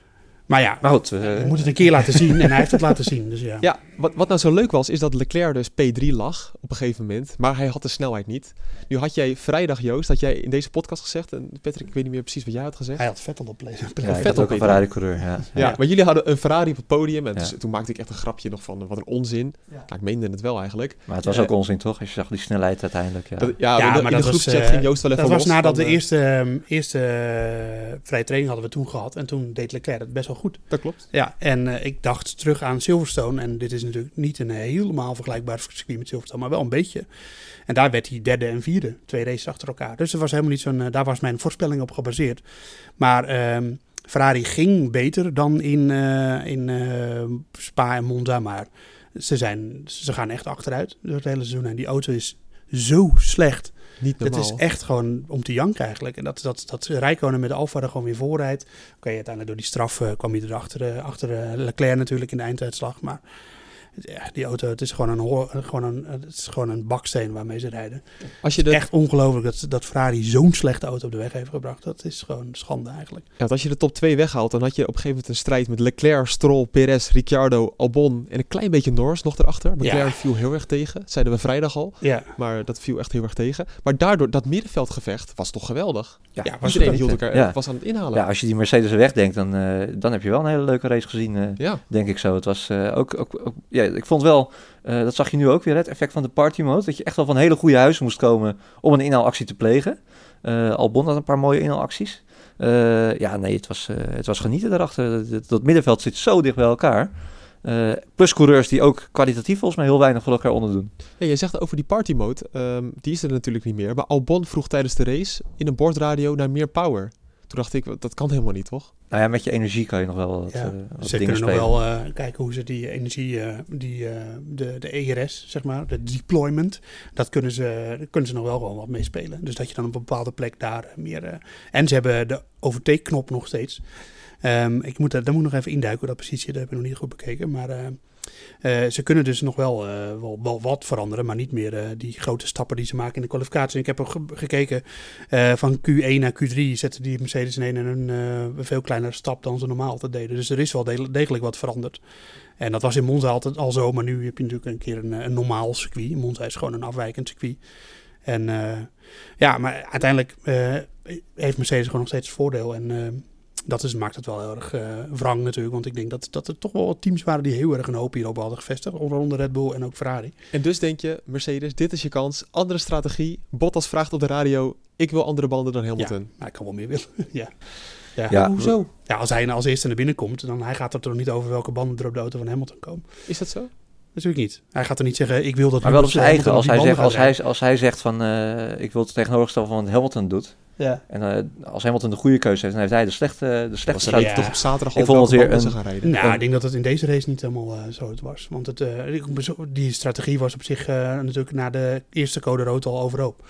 Maar ja, goed, je moet het een keer laten zien en hij heeft het laten zien. Dus ja. Ja, wat nou zo leuk was, is dat Leclerc dus P3 lag op een gegeven moment. Maar hij had de snelheid niet. Nu had jij vrijdag, Joost, had jij in deze podcast gezegd. En Patrick, ik weet niet meer precies wat jij had gezegd. Hij had Vettel op play. Vettel ook een Ferrari-coureur. Ja, maar jullie hadden een Ferrari op het podium. En dus, toen maakte ik echt een grapje nog van wat een onzin. Ja. Nou, ik meende het wel eigenlijk. Maar het was ook onzin, toch? Als je zag die snelheid uiteindelijk. Maar in de groepschat ging Joost wel even dat los. Was nadat de eerste vrije training hadden we toen gehad. En toen deed Leclerc het best wel goed. Dat klopt. Ja, en ik dacht terug aan Silverstone. En dit is natuurlijk niet een helemaal vergelijkbaar circuit met Silverstone, maar wel een beetje. En daar werd hij derde en vierde. 2 races achter elkaar. Dus er was helemaal niet zo'n... daar was mijn voorspelling op gebaseerd. Maar Ferrari ging beter dan in Spa en Monza. Maar ze gaan echt achteruit door het hele seizoen. En die auto is zo slecht. Niet normaal. Het is echt gewoon om te janken eigenlijk. En dat Räikkönen met de Alfa er gewoon weer voorrijdt. Oké, uiteindelijk door die straf kwam hij er achter Leclerc natuurlijk in de einduitslag. Maar ja, die auto, het is gewoon een baksteen waarmee ze rijden. Het is echt ongelooflijk dat Ferrari zo'n slechte auto op de weg heeft gebracht. Dat is gewoon schande eigenlijk. Ja, want als je de top 2 weghaalt, dan had je op een gegeven moment een strijd met Leclerc, Stroll, Perez, Ricciardo, Albon en een klein beetje Norris nog erachter. Leclerc viel heel erg tegen, dat zeiden we vrijdag al. Ja. Maar dat viel echt heel erg tegen. Maar daardoor, dat middenveldgevecht was toch geweldig? Ja, iedereen hield elkaar, was aan het inhalen. Ja, als je die Mercedes wegdenkt, dan heb je wel een hele leuke race gezien, denk ik zo. Het was ik vond wel, dat zag je nu ook weer, het effect van de party mode, dat je echt wel van hele goede huizen moest komen om een inhaalactie te plegen. Albon had een paar mooie inhaalacties. Het was genieten daarachter. Dat middenveld zit zo dicht bij elkaar. Plus coureurs die ook kwalitatief volgens mij heel weinig voor elkaar onderdoen. Ja, je zegt over die party mode, die is er natuurlijk niet meer. Maar Albon vroeg tijdens de race in een bordradio naar meer power. Toen dacht ik, dat kan helemaal niet, toch? Nou ja, met je energie kan je nog wel wat ze dingen kunnen spelen. nog wel kijken hoe ze die energie, de ERS, zeg maar, de deployment, daar kunnen ze nog wel gewoon wat mee spelen. Dus dat je dan op een bepaalde plek daar meer... en ze hebben de overtake-knop nog steeds. Daar moet ik nog even induiken, dat precies zit. Dat heb ik nog niet goed bekeken, maar... ze kunnen dus nog wel wat veranderen, maar niet meer die grote stappen die ze maken in de kwalificatie. Ik heb ook gekeken van Q1 naar Q3 zetten die Mercedes in een veel kleinere stap dan ze normaal altijd deden. Dus er is wel degelijk wat veranderd. En dat was in Monza altijd al zo, maar nu heb je natuurlijk een keer een normaal circuit. Monza is gewoon een afwijkend circuit. En maar uiteindelijk heeft Mercedes gewoon nog steeds het voordeel en... maakt het wel heel erg wrang natuurlijk. Want ik denk dat er toch wel wat teams waren die heel erg een hoop hierop hadden gevestigd. Onder andere Red Bull en ook Ferrari. En dus denk je, Mercedes, dit is je kans. Andere strategie. Bottas vraagt op de radio, ik wil andere banden dan Hamilton. Ja, maar ik kan wel meer willen. Ja. Hoezo? Ja, als hij als eerste naar binnen komt, dan hij gaat het er niet over welke banden er op de auto van Hamilton komen. Is dat zo? Natuurlijk niet. Hij gaat er niet zeggen, ik wil dat... Maar wel op zijn eigen. Als hij zegt van, ik wil het tegenovergestelde van wat Hamilton doet. Ja. En als Hamilton de goede keuze heeft, dan heeft hij de slechte strategie. Toch op zaterdag ik vond het weer gaan rijden. Nou, ik denk dat het in deze race niet helemaal zo het was. Want die strategie was op zich natuurlijk na de eerste code rood al overhoop.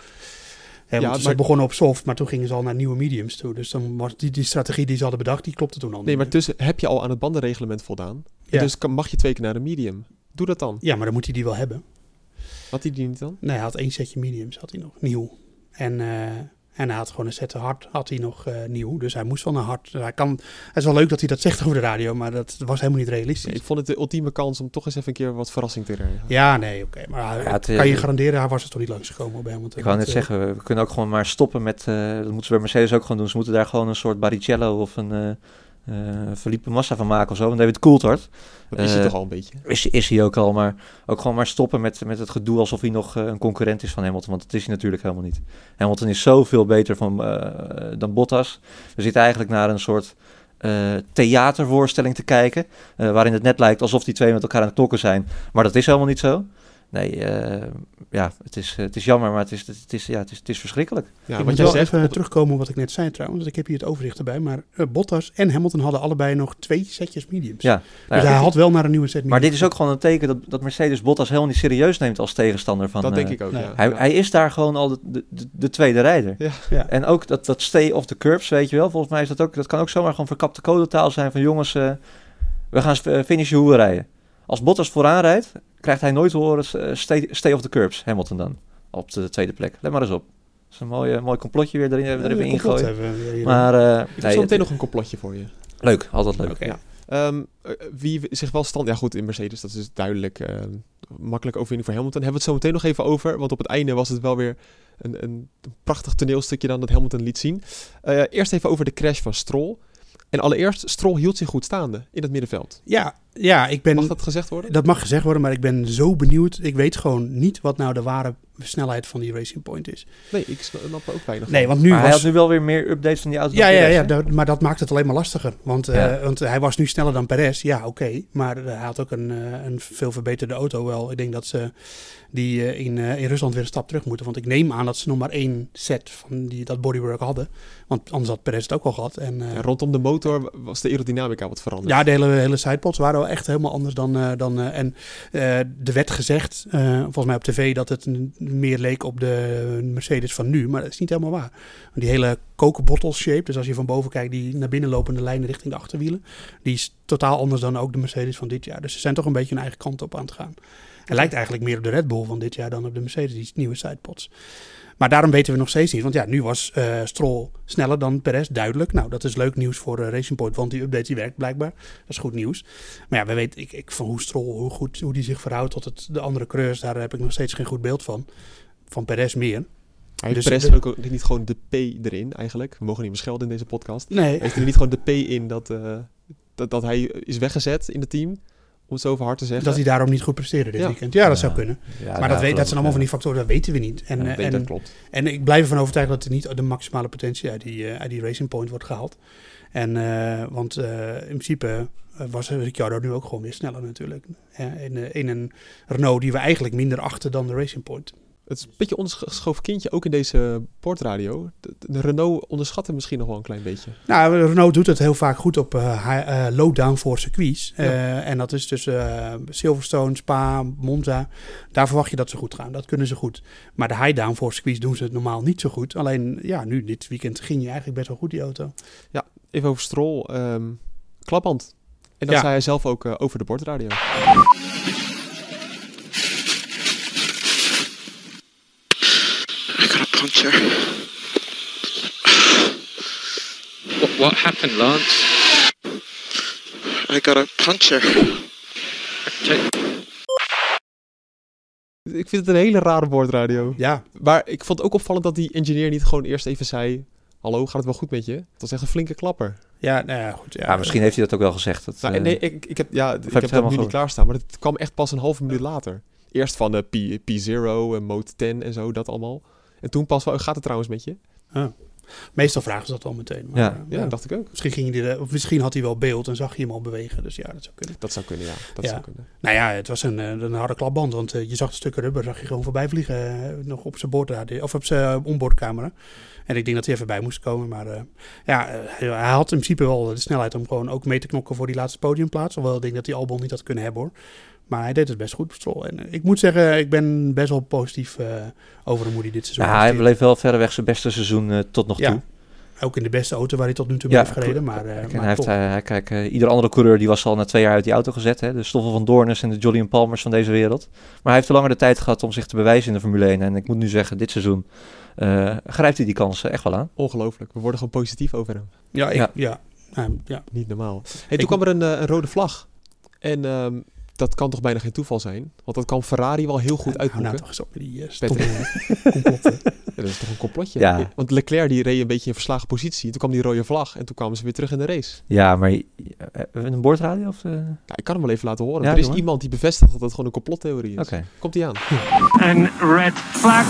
Ze begonnen op soft, maar toen gingen ze al naar nieuwe mediums toe. Dus dan was die strategie die ze hadden bedacht, die klopte toen al. Nee, maar tussen heb je al aan het bandenreglement voldaan. Ja. Dus mag je 2 keer naar de medium. Doe dat dan. Ja, maar dan moet hij die wel hebben. Had hij die niet dan? Nee, hij had 1 setje mediums, had hij nog, nieuw. En hij had gewoon een set hard, had hij nog nieuw. Dus hij moest wel naar hard. Het is wel leuk dat hij dat zegt over de radio, maar dat was helemaal niet realistisch. Nee, ik vond het de ultieme kans om toch eens even een keer wat verrassing te rijden. Ja, nee, oké. Maar kan je garanderen, hij was er toch niet langsgekomen bij Hamilton. Ik wou net zeggen, we kunnen ook gewoon maar stoppen met... dat moeten ze bij Mercedes ook gewoon doen. Ze moeten daar gewoon een soort Barrichello of een... Felipe Massa van maken of zo, want David Coulthard. Dat is hij toch al een beetje? Is hij ook al, maar ook gewoon maar stoppen met het gedoe alsof hij nog een concurrent is van Hamilton, want dat is hij natuurlijk helemaal niet. Hamilton is zoveel beter dan Bottas. We zitten eigenlijk naar een soort theatervoorstelling te kijken, waarin het net lijkt alsof die twee met elkaar aan het knokken zijn, maar dat is helemaal niet zo. Nee, het is jammer, maar het is verschrikkelijk. Ja, ik moet wel even terugkomen op wat ik net zei trouwens. Ik heb hier het overzicht erbij. Maar Bottas en Hamilton hadden allebei nog 2 setjes mediums. Ja, dus hij had wel naar een nieuwe set mediums. Maar dit is ook gewoon een teken dat Mercedes Bottas helemaal niet serieus neemt als tegenstander van... Dat denk ik ook, ja. Hij is daar gewoon al de tweede rijder. Ja. En ook dat stay off the curbs, weet je wel. Volgens mij is dat kan ook zomaar gewoon verkapte codetaal zijn van jongens, we gaan finishen hoe we rijden. Als Bottas vooraan rijdt, krijgt hij nooit te horen stay off the curbs, Hamilton dan, op de tweede plek. Let maar eens op. Dat is een mooi complotje weer erin ingooien. Maar ik heb zo meteen nog een complotje voor je. Leuk, altijd leuk. Okay. Ja. Wie zich wel stand... Ja goed, in Mercedes, dat is duidelijk makkelijk overwinning voor Hamilton. Hebben we het zo meteen nog even over, want op het einde was het wel weer een prachtig toneelstukje dan dat Hamilton liet zien. Eerst even over de crash van Stroll. En allereerst, Stroll hield zich goed staande in het middenveld. Ja, ik ben... Mag dat gezegd worden? Dat mag gezegd worden, maar ik ben zo benieuwd. Ik weet gewoon niet wat nou de ware snelheid van die Racing Point is. Nee, ik snap er ook weinig Nee, van. want nu maar hij had nu wel weer meer updates van die auto. Maar dat maakt het alleen maar lastiger. Want hij was nu sneller dan Perez. Ja, oké. Maar hij had ook een veel verbeterde auto wel. Ik denk dat ze die in Rusland weer een stap terug moeten. Want ik neem aan dat ze nog maar 1 set van dat bodywork hadden. Want anders had Perez het ook al gehad. En rondom de motor was de aerodynamica wat veranderd. Ja, de hele sidepods waren wel echt helemaal anders dan... er werd gezegd, volgens mij op tv, dat het meer leek op de Mercedes van nu. Maar dat is niet helemaal waar. Die hele Coke-bottle shape, dus als je van boven kijkt, die naar binnen lopende lijnen richting de achterwielen, die is totaal anders dan ook de Mercedes van dit jaar. Dus ze zijn toch een beetje hun eigen kant op aan het gaan. Het lijkt eigenlijk meer op de Red Bull van dit jaar dan op de Mercedes, die nieuwe sidepods. Maar daarom weten we nog steeds niet. Want ja, nu was Stroll sneller dan Perez, duidelijk. Nou, dat is leuk nieuws voor Racing Point, want die update die werkt blijkbaar. Dat is goed nieuws. Maar ja, we weten van hoe Stroll, hoe die zich verhoudt tot de andere coureurs, daar heb ik nog steeds geen goed beeld van. Van Perez meer. Hij heeft Perez ook niet gewoon de P erin eigenlijk. We mogen niet meer schelden in deze podcast. Nee. Heeft hij er niet gewoon de P in dat hij is weggezet in het team? Om het zo over hard te zeggen. Dat hij daarom niet goed presteerde dit weekend. Ja, dat zou kunnen. Ja, maar dat zijn allemaal van die factoren, dat weten we niet. Dat klopt. En ik blijf ervan overtuigd dat er niet de maximale potentie uit die Racing Point wordt gehaald. Want in principe was Ricciardo nu ook gewoon weer sneller natuurlijk. In een Renault die we eigenlijk minder achten dan de Racing Point. Het is een beetje ondergeschoven kindje, ook in deze portradio. De Renault onderschat hem misschien nog wel een klein beetje. Nou, Renault doet het heel vaak goed op low downforce circuits. En dat is tussen Silverstone, Spa, Monza. Daar verwacht je dat ze goed gaan. Dat kunnen ze goed. Maar de high downforce circuits doen ze het normaal niet zo goed. Alleen, ja, nu dit weekend ging je eigenlijk best wel goed, die auto. Ja, even over Stroll. Klapband. En dat zei hij zelf ook over de portradio. Puncture. What happened, Lance? I got a puncture. Ik vind het een hele rare boordradio. Ja. Maar ik vond het ook opvallend dat die engineer niet gewoon eerst even zei... Hallo, gaat het wel goed met je? Dat was echt een flinke klapper. Ja, nou ja, goed. Ja, misschien heeft hij dat ook wel gezegd. Dat, nee, ik heb dat nu niet klaarstaan. Maar het kwam echt pas een halve minuut later. Eerst van de P0 en Mode 10 en zo, dat allemaal. En toen pas wel, gaat het trouwens met je? Meestal vragen ze dat al meteen. Maar, ja, dacht ik ook. Misschien had hij wel beeld en zag je hem al bewegen. Dus ja, dat zou kunnen. Dat zou kunnen, ja. Dat zou kunnen. Nou ja, het was een harde klapband. Want je zag de stukken rubber, zag je gewoon voorbij vliegen. Nog op zijn boordradio, of op zijn onboardcamera. En ik denk dat hij even bij moest komen. Maar hij had in principe wel de snelheid om gewoon ook mee te knokken voor die laatste podiumplaats. Hoewel ik denk dat hij Albon niet had kunnen hebben, hoor. Maar hij deed het best goed, Stroll. En ik moet zeggen, ik ben best wel positief over hoe hij dit seizoen heeft. Hij bleef wel verreweg zijn beste seizoen tot nog toe. Ook in de beste auto waar hij tot nu toe mee heeft gereden. Maar ieder andere coureur die was al na 2 jaar uit die auto gezet. Hè? De Stoffel van Doornes en de Jolyon Palmers van deze wereld. Maar hij heeft te langer de tijd gehad om zich te bewijzen in de Formule 1. En ik moet nu zeggen, dit seizoen grijpt hij die kansen echt wel aan. Ongelooflijk. We worden gewoon positief over hem. Ja. Niet normaal. Toen kwam er een rode vlag. En dat kan toch bijna geen toeval zijn? Want dat kan Ferrari wel heel goed uitboeken. Nou toch eens op met die complotten. Dat is toch een complotje? Ja. Want Leclerc die reed een beetje in verslagen positie. Toen kwam die rode vlag en toen kwamen ze weer terug in de race. Ja, maar een boordradio? Of Ja, ik kan hem wel even laten horen. Ja, er is iemand die bevestigt dat het gewoon een complottheorie is. Okay. Komt die aan. And red flag.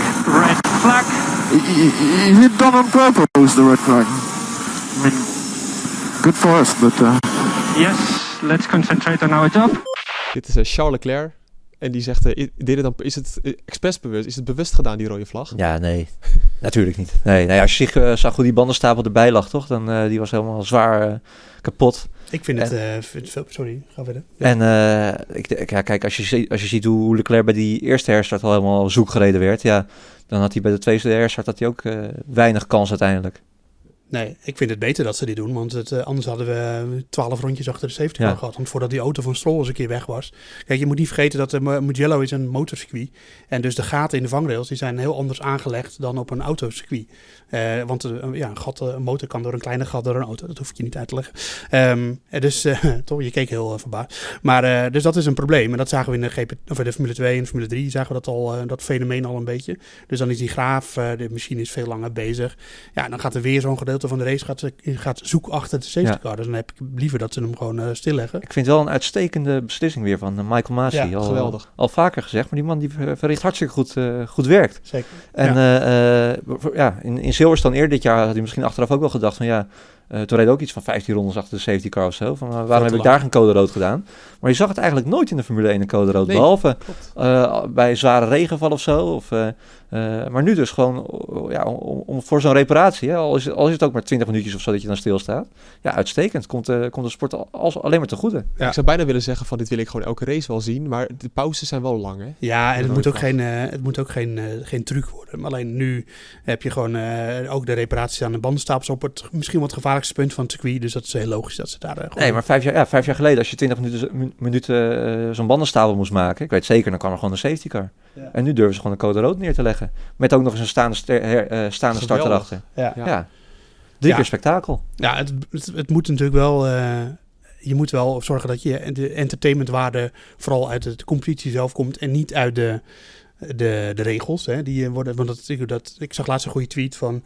He done on purpose, the red flag. I mean, good for us, but... Yes, let's concentrate on our job. Dit is Charles Leclerc. En die zegt, is het expres bewust? Is het bewust gedaan, die rode vlag? Ja, nee. Natuurlijk niet. Nee, als je zag hoe die bandenstapel erbij lag, toch? Dan die was helemaal zwaar kapot. Ik vind het... Sorry, ga verder. Ja. Kijk, als je ziet hoe Leclerc bij die eerste herstart al helemaal zoek gereden werd, ja, dan had hij bij de tweede herstart ook weinig kans uiteindelijk. Nee, ik vind het beter dat ze dit doen, want anders hadden we 12 rondjes achter de safety car gehad. Want voordat die auto van Stroll eens een keer weg was. Kijk, je moet niet vergeten dat Mugello is een motorcircuit. En dus de gaten in de vangrails die zijn heel anders aangelegd dan op een autocircuit. Want een motor kan door een kleiner gat door een auto. Dat hoef ik je niet uit te leggen. Dus toch, je keek heel verbaasd. Maar dus dat is een probleem. En dat zagen we in de Formule 2 en de Formule 3 zagen we dat al, dat fenomeen al een beetje. Dus dan is die graaf, de machine is veel langer bezig. Ja, dan gaat er weer zo'n gedeelte van de race gaat zoeken achter de safety car. Dus dan heb ik liever dat ze hem gewoon stilleggen. Ik vind het wel een uitstekende beslissing weer van Michael Masi. Ja, geweldig. Al vaker gezegd, maar die man die verricht hartstikke goed werkt. Zeker. En in Silverstone eerder dit jaar had hij misschien achteraf ook wel gedacht van toen reed ook iets van 15 rondes achter de safety car of zo. Van, waarom heb ik daar geen code rood gedaan? Maar je zag het eigenlijk nooit in de Formule 1 een code rood. Nee, behalve bij zware regenval of zo. Maar nu dus gewoon om voor zo'n reparatie. Hè, al is het ook maar 20 minuutjes of zo dat je dan stilstaat. Ja, uitstekend. Komt de sport alleen maar te goede. Ja. Ik zou bijna willen zeggen van dit wil ik gewoon elke race wel zien. Maar de pauzes zijn wel lang, hè? Ja, en het moet ook geen truc worden. Maar alleen nu heb je gewoon ook de reparaties aan de bandenstapels op het misschien wat gevaarlijkste punt van het circuit. Dus dat is heel logisch dat ze daar gewoon... Nee, maar 5 jaar geleden, als je 20 minuten zo'n bandenstapel moest maken, ik weet zeker, dan kwam er gewoon een safety car. Ja. En nu durven ze gewoon een code rood neer te leggen. Met ook nog eens een staande start erachter. Ja. Drie keer spektakel. Ja, het moet natuurlijk wel... je moet wel zorgen dat je de entertainmentwaarde vooral uit de competitie zelf komt en niet uit de regels. Hè, die worden, want ik zag laatst een goede tweet van...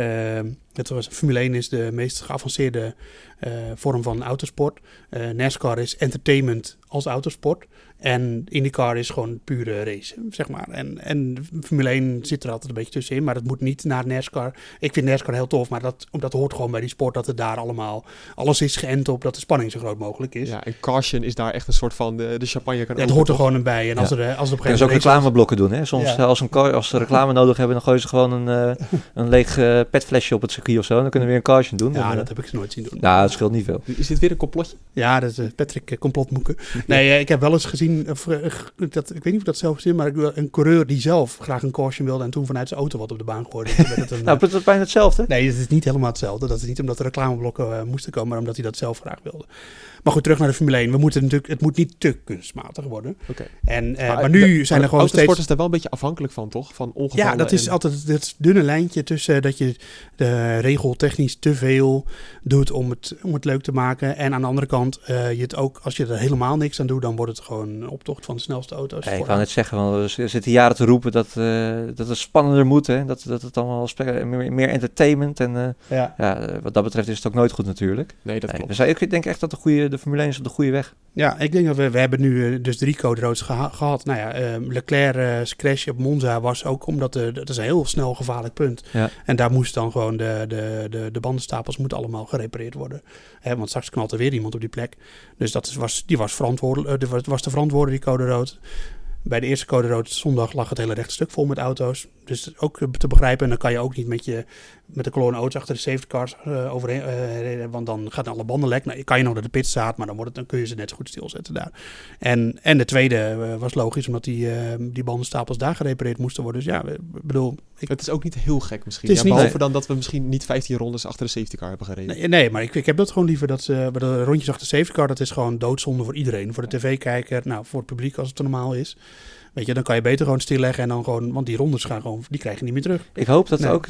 Formule 1 is de meest geavanceerde vorm van autosport. NASCAR is entertainment als autosport. En IndyCar is gewoon pure race, zeg maar. En Formule 1 zit er altijd een beetje tussenin, maar het moet niet naar NASCAR. Ik vind NASCAR heel tof, maar dat hoort gewoon bij die sport, dat het daar alles is geënt op dat de spanning zo groot mogelijk is. Ja, en caution is daar echt een soort van de champagne kan het hoort er gewoon bij. En als er op een gegeven moment ook reclameblokken doen, hè? Soms als ze reclame nodig hebben, dan gooien ze gewoon een leeg petflesje op het circuit of zo. Dan kunnen we weer een caution doen. Ja, dat heb ik nooit zien doen. Nou, dat scheelt niet veel. Is dit weer een complotje? Ja, dat is Patrick complotmoeken. Nee, ik heb wel eens gezien, ik weet niet of dat zelf is, maar een coureur die zelf graag een caution wilde en toen vanuit zijn auto wat op de baan gooide. Nou, dat is bijna hetzelfde. Nee, het is niet helemaal hetzelfde. Dat is niet omdat er reclameblokken moesten komen, maar omdat hij dat zelf graag wilde. Maar goed, terug naar de Formule 1. Het moet niet te kunstmatig worden. Okay. Maar nu zijn er gewoon steeds... Autosport is daar wel een beetje afhankelijk van, toch? Van ongevallen. Ja, dat is altijd het dunne lijntje tussen dat je de regeltechnisch te veel doet om het leuk te maken. En aan de andere kant, als je er helemaal niks aan doet, dan wordt het gewoon een optocht van de snelste auto's. Ja, ik kan net zeggen, want we zitten jaren te roepen dat het spannender moet. Hè? Dat het allemaal meer entertainment. En wat dat betreft is het ook nooit goed natuurlijk. Nee, dat klopt. Dus ik denk echt dat de Formule 1 is op de goede weg. Ja, ik denk dat we hebben nu dus 3 code roads gehad. Nou ja, Leclerc's crash op Monza was ook omdat dat is een heel snel gevaarlijk punt. Ja. En daar moest dan gewoon de bandenstapels moeten allemaal gerepareerd worden. Want straks knalt er weer iemand op die plek. Dus die was de verantwoorde, die code rood. Bij de eerste code rood zondag lag het hele rechte stuk vol met auto's. Dus ook te begrijpen. En dan kan je ook niet met de kolonne auto's achter de safety cars overheen. Want dan gaan alle banden lek. Nou, kan je nog naar de pit staat, maar dan kun je ze net zo goed stilzetten daar. En de tweede was logisch, omdat die bandenstapels daar gerepareerd moesten worden. Dus ja, bedoel... Het is ook niet heel gek misschien. Behalve dan dat we misschien niet 15 rondes achter de safety car hebben gereden. Nee, maar ik heb dat gewoon liever. Dat de rondjes achter de safety car, dat is gewoon doodzonde voor iedereen. Voor de tv-kijker, voor het publiek als het normaal is. Weet je, dan kan je beter gewoon stilleggen en dan gewoon... Want die rondes die krijg je niet meer terug. Ik hoop dat we ook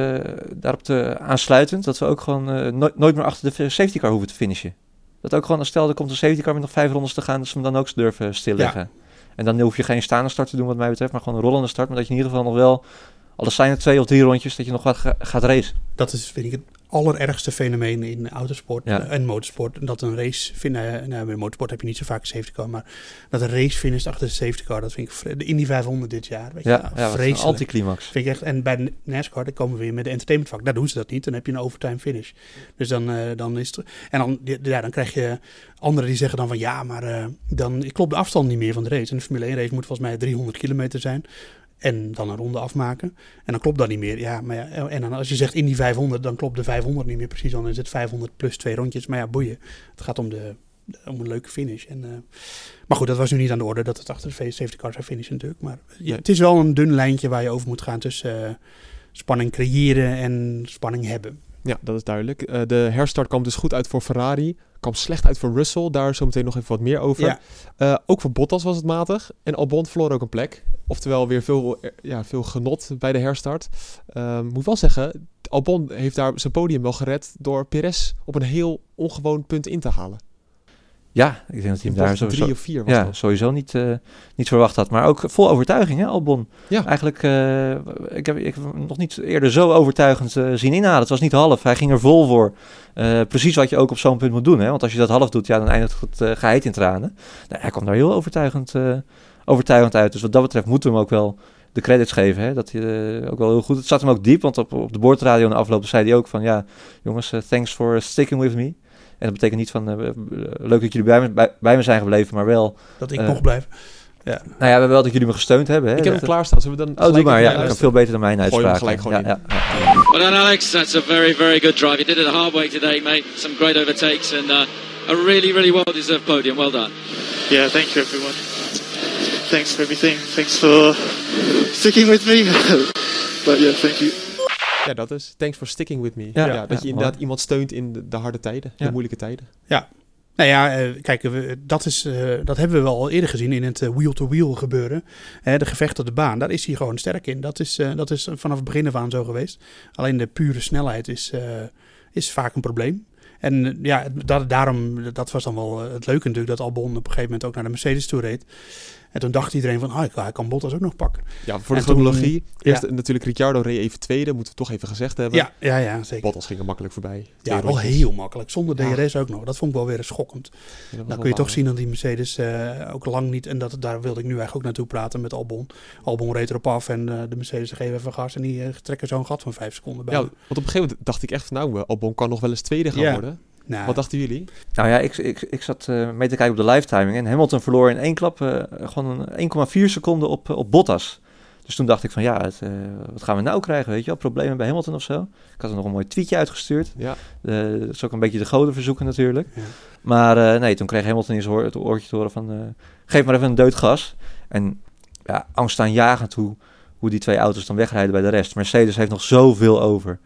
daarop aansluitend... dat we ook gewoon nooit meer achter de safety car hoeven te finishen. Dat ook gewoon, stel er komt een safety car met nog 5 rondes te gaan... dat ze hem dan ook durven stilleggen. Ja. En dan hoef je geen staande start te doen wat mij betreft... maar gewoon een rollende start. Maar dat je in ieder geval nog wel... al zijn er 2 of 3 rondjes, dat je nog wat gaat racen. Dat is, vind ik, het allerergste fenomeen in autosport en motorsport. Dat een race bij motorsport heb je niet zo vaak een safety car, maar dat een race finisht achter de safety car, dat vind ik de Indy 500 dit jaar. Weet je, vreselijk. Een anticlimax. Vind ik echt. En bij de NASCAR, dan komen we weer met de entertainmentvak. Daar doen ze dat niet. Dan heb je een overtime finish. Dus dan is het... En dan krijg je anderen die zeggen dan van ja, maar dan klopt de afstand niet meer van de race. En de Formule 1 race moet volgens mij 300 kilometer zijn. En dan een ronde afmaken. En dan klopt dat niet meer. Ja, maar en dan als je zegt in die 500, dan klopt de 500 niet meer precies. Dan is het 500 plus 2 rondjes. Maar ja, boeien. Het gaat om een leuke finish. Maar goed, dat was nu niet aan de orde dat het achter de safety car zou finishen natuurlijk. Maar het is wel een dun lijntje waar je over moet gaan tussen spanning creëren en spanning hebben. Ja, dat is duidelijk. De herstart kwam dus goed uit voor Ferrari. Kwam slecht uit voor Russell. Daar zometeen nog even wat meer over. Ja. Ook voor Bottas was het matig. En Albon verloor ook een plek. Oftewel weer veel genot bij de herstart. Moet wel zeggen, Albon heeft daar zijn podium wel gered door Perez op een heel ongewoon punt in te halen. Ja, ik denk dat hij hem daar sowieso 3 of 4 was dat. sowieso niet verwacht had. Maar ook vol overtuiging, hè, Albon. Ja. Eigenlijk, ik heb hem nog niet eerder zo overtuigend zien inhalen. Het was niet half, hij ging er vol voor. Precies wat je ook op zo'n punt moet doen. Hè? Want als je dat half doet, dan eindigt het geheid in tranen. Nou, hij kwam daar heel overtuigend uit. Dus wat dat betreft moeten we hem ook wel de credits geven. Hè? Dat hij ook wel heel goed... Het zat hem ook diep, want op de boordradio na afloop zei hij ook van... Ja, jongens, thanks for sticking with me. En dat betekent niet van, leuk dat jullie bij me zijn gebleven, maar wel... Dat ik mocht blijven. Ja. Nou ja, wel dat jullie me gesteund hebben. Hè? Ik heb hem klaarstaan. Zullen we dan doe maar. Ja, veel beter dan mijn uitspraak. Gooi hem gelijk ja. Well done, Alex. That's a very, very good drive. You did it the hard way today, mate. Some great overtakes and a really, really well-deserved podium. Well done. Yeah, thank you, everyone. Thanks for everything. Thanks for sticking with me. But yeah, thank you. Ja, dat is. Thanks for sticking with me. Ja, dat je inderdaad iemand steunt in de harde tijden, de moeilijke tijden. Ja. Nou ja, kijk, dat hebben we wel al eerder gezien in het wheel-to-wheel gebeuren. De gevechten op de baan, daar is hij gewoon sterk in. Dat is vanaf het begin af aan zo geweest. Alleen de pure snelheid is vaak een probleem. En ja, dat was dan wel het leuke natuurlijk, dat Albon op een gegeven moment ook naar de Mercedes toe reed. En toen dacht iedereen van, hij kan Bottas ook nog pakken. Ja, voor de chronologie. Eerst natuurlijk Ricciardo reed even tweede, moeten we toch even gezegd hebben. Ja, zeker. Bottas ging er makkelijk voorbij. Ja, wel heel makkelijk. Zonder DRS ook nog. Dat vond ik wel weer schokkend. Ja, dan kun je toch zien dat die Mercedes ook lang niet... En daar wilde ik nu eigenlijk ook naartoe praten met Albon. Albon reed erop af en de Mercedes geven even gas. En die trekken zo'n gat van 5 seconden bij. Ja, want op een gegeven moment dacht ik echt van... Albon kan nog wel eens tweede gaan worden. Nou, wat dachten jullie? Nou ja, ik zat mee te kijken op de live timing. En Hamilton verloor in één klap gewoon 1,4 seconden op Bottas. Dus toen dacht ik van wat gaan we nou krijgen, weet je wel? Problemen bij Hamilton of zo. Ik had er nog een mooi tweetje uitgestuurd. Ja. Dat is ook een beetje de goden verzoeken natuurlijk. Ja. Maar nee, toen kreeg Hamilton eens het oortje te horen van... geef maar even een deut gas. En ja, angstaanjagend hoe die twee auto's dan wegrijden bij de rest. Mercedes heeft nog zoveel over.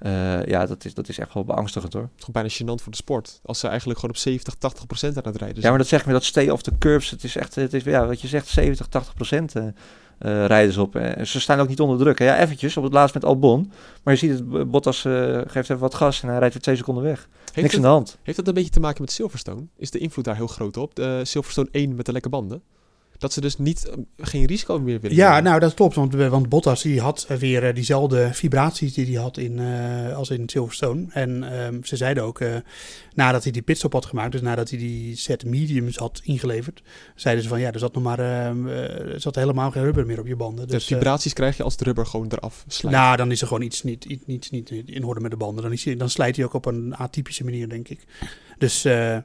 Dat is echt wel beangstigend hoor. Het is gewoon bijna gênant voor de sport. Als ze eigenlijk gewoon op 70-80% aan het rijden zijn. Ja, maar dat zeg ik met dat stay off the curbs. Het is wat je zegt, 70-80% rijden ze op. Ze staan ook niet onder druk. Hè? Ja, eventjes op het laatst met Albon. Maar je ziet het, Bottas geeft even wat gas en hij rijdt weer 2 seconden weg. Niks aan de hand. Heeft dat een beetje te maken met Silverstone? Is de invloed daar heel groot op? De Silverstone 1 met de lekke banden? Dat ze dus geen risico meer willen nemen. Nou dat klopt, want Bottas die had weer diezelfde vibraties die hij had als in Silverstone. En ze zeiden ook, nadat hij die pitstop had gemaakt, dus nadat hij die set mediums had ingeleverd, zeiden ze van er zat helemaal geen rubber meer op je banden. Dus vibraties krijg je als de rubber gewoon eraf slijt. Nou, dan is er gewoon iets niet in orde met de banden. Dan slijt hij ook op een atypische manier, denk ik. Dus er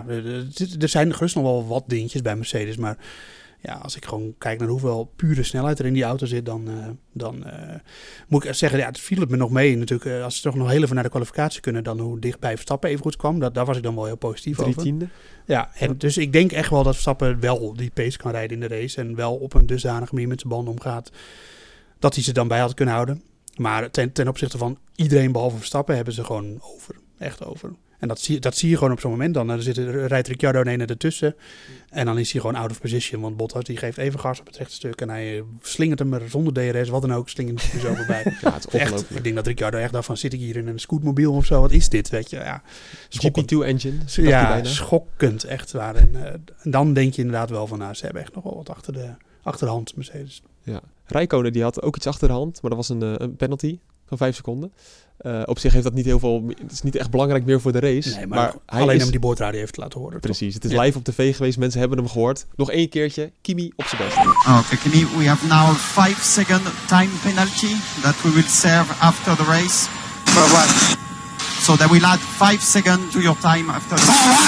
zijn gerust nog wel wat dingetjes bij Mercedes, maar ja, als ik gewoon kijk naar hoeveel pure snelheid er in die auto zit, dan moet ik zeggen, het viel het me nog mee natuurlijk. Als ze toch nog heel even naar de kwalificatie kunnen, dan hoe dichtbij Verstappen even goed kwam. Daar was ik dan wel heel positief over. 3/10. Ja, en dus ik denk echt wel dat Verstappen wel die pace kan rijden in de race en wel op een dusdanige manier met zijn banden omgaat, dat hij ze dan bij had kunnen houden. Maar ten opzichte van iedereen behalve Verstappen hebben ze gewoon over. Echt over. En dat zie je gewoon op zo'n moment dan. Rijdt Ricciardo een ertussen. En dan is hij gewoon out of position. Want Bottas die geeft even gas op het rechte stuk. En hij slingert hem er zonder DRS. Wat dan ook. Slingert hij er zo voorbij. Ja, het is ongelooflijk. Ik denk dat Ricciardo echt dacht van... Zit ik hier in een scootmobiel of zo? Wat is dit? Weet je? Ja, GP2 engine. Ja, schokkend. Echt waar. En dan denk je inderdaad wel van... ze hebben echt nog wel wat achter de hand, Mercedes. Ja. Räikkönen die had ook iets achter de hand. Maar dat was een penalty van 5 seconden. Op zich heeft dat niet heel veel... Het is niet echt belangrijk meer voor de race. Nee, maar alleen om die boordradio even te laten horen. Precies, het is live op tv geweest. Mensen hebben hem gehoord. Nog 1 keertje. Kimi op zijn best. Okay, Kimi, we have now a 5-second time penalty that we will serve after the race. For what? So that will add 5 seconds to your time after the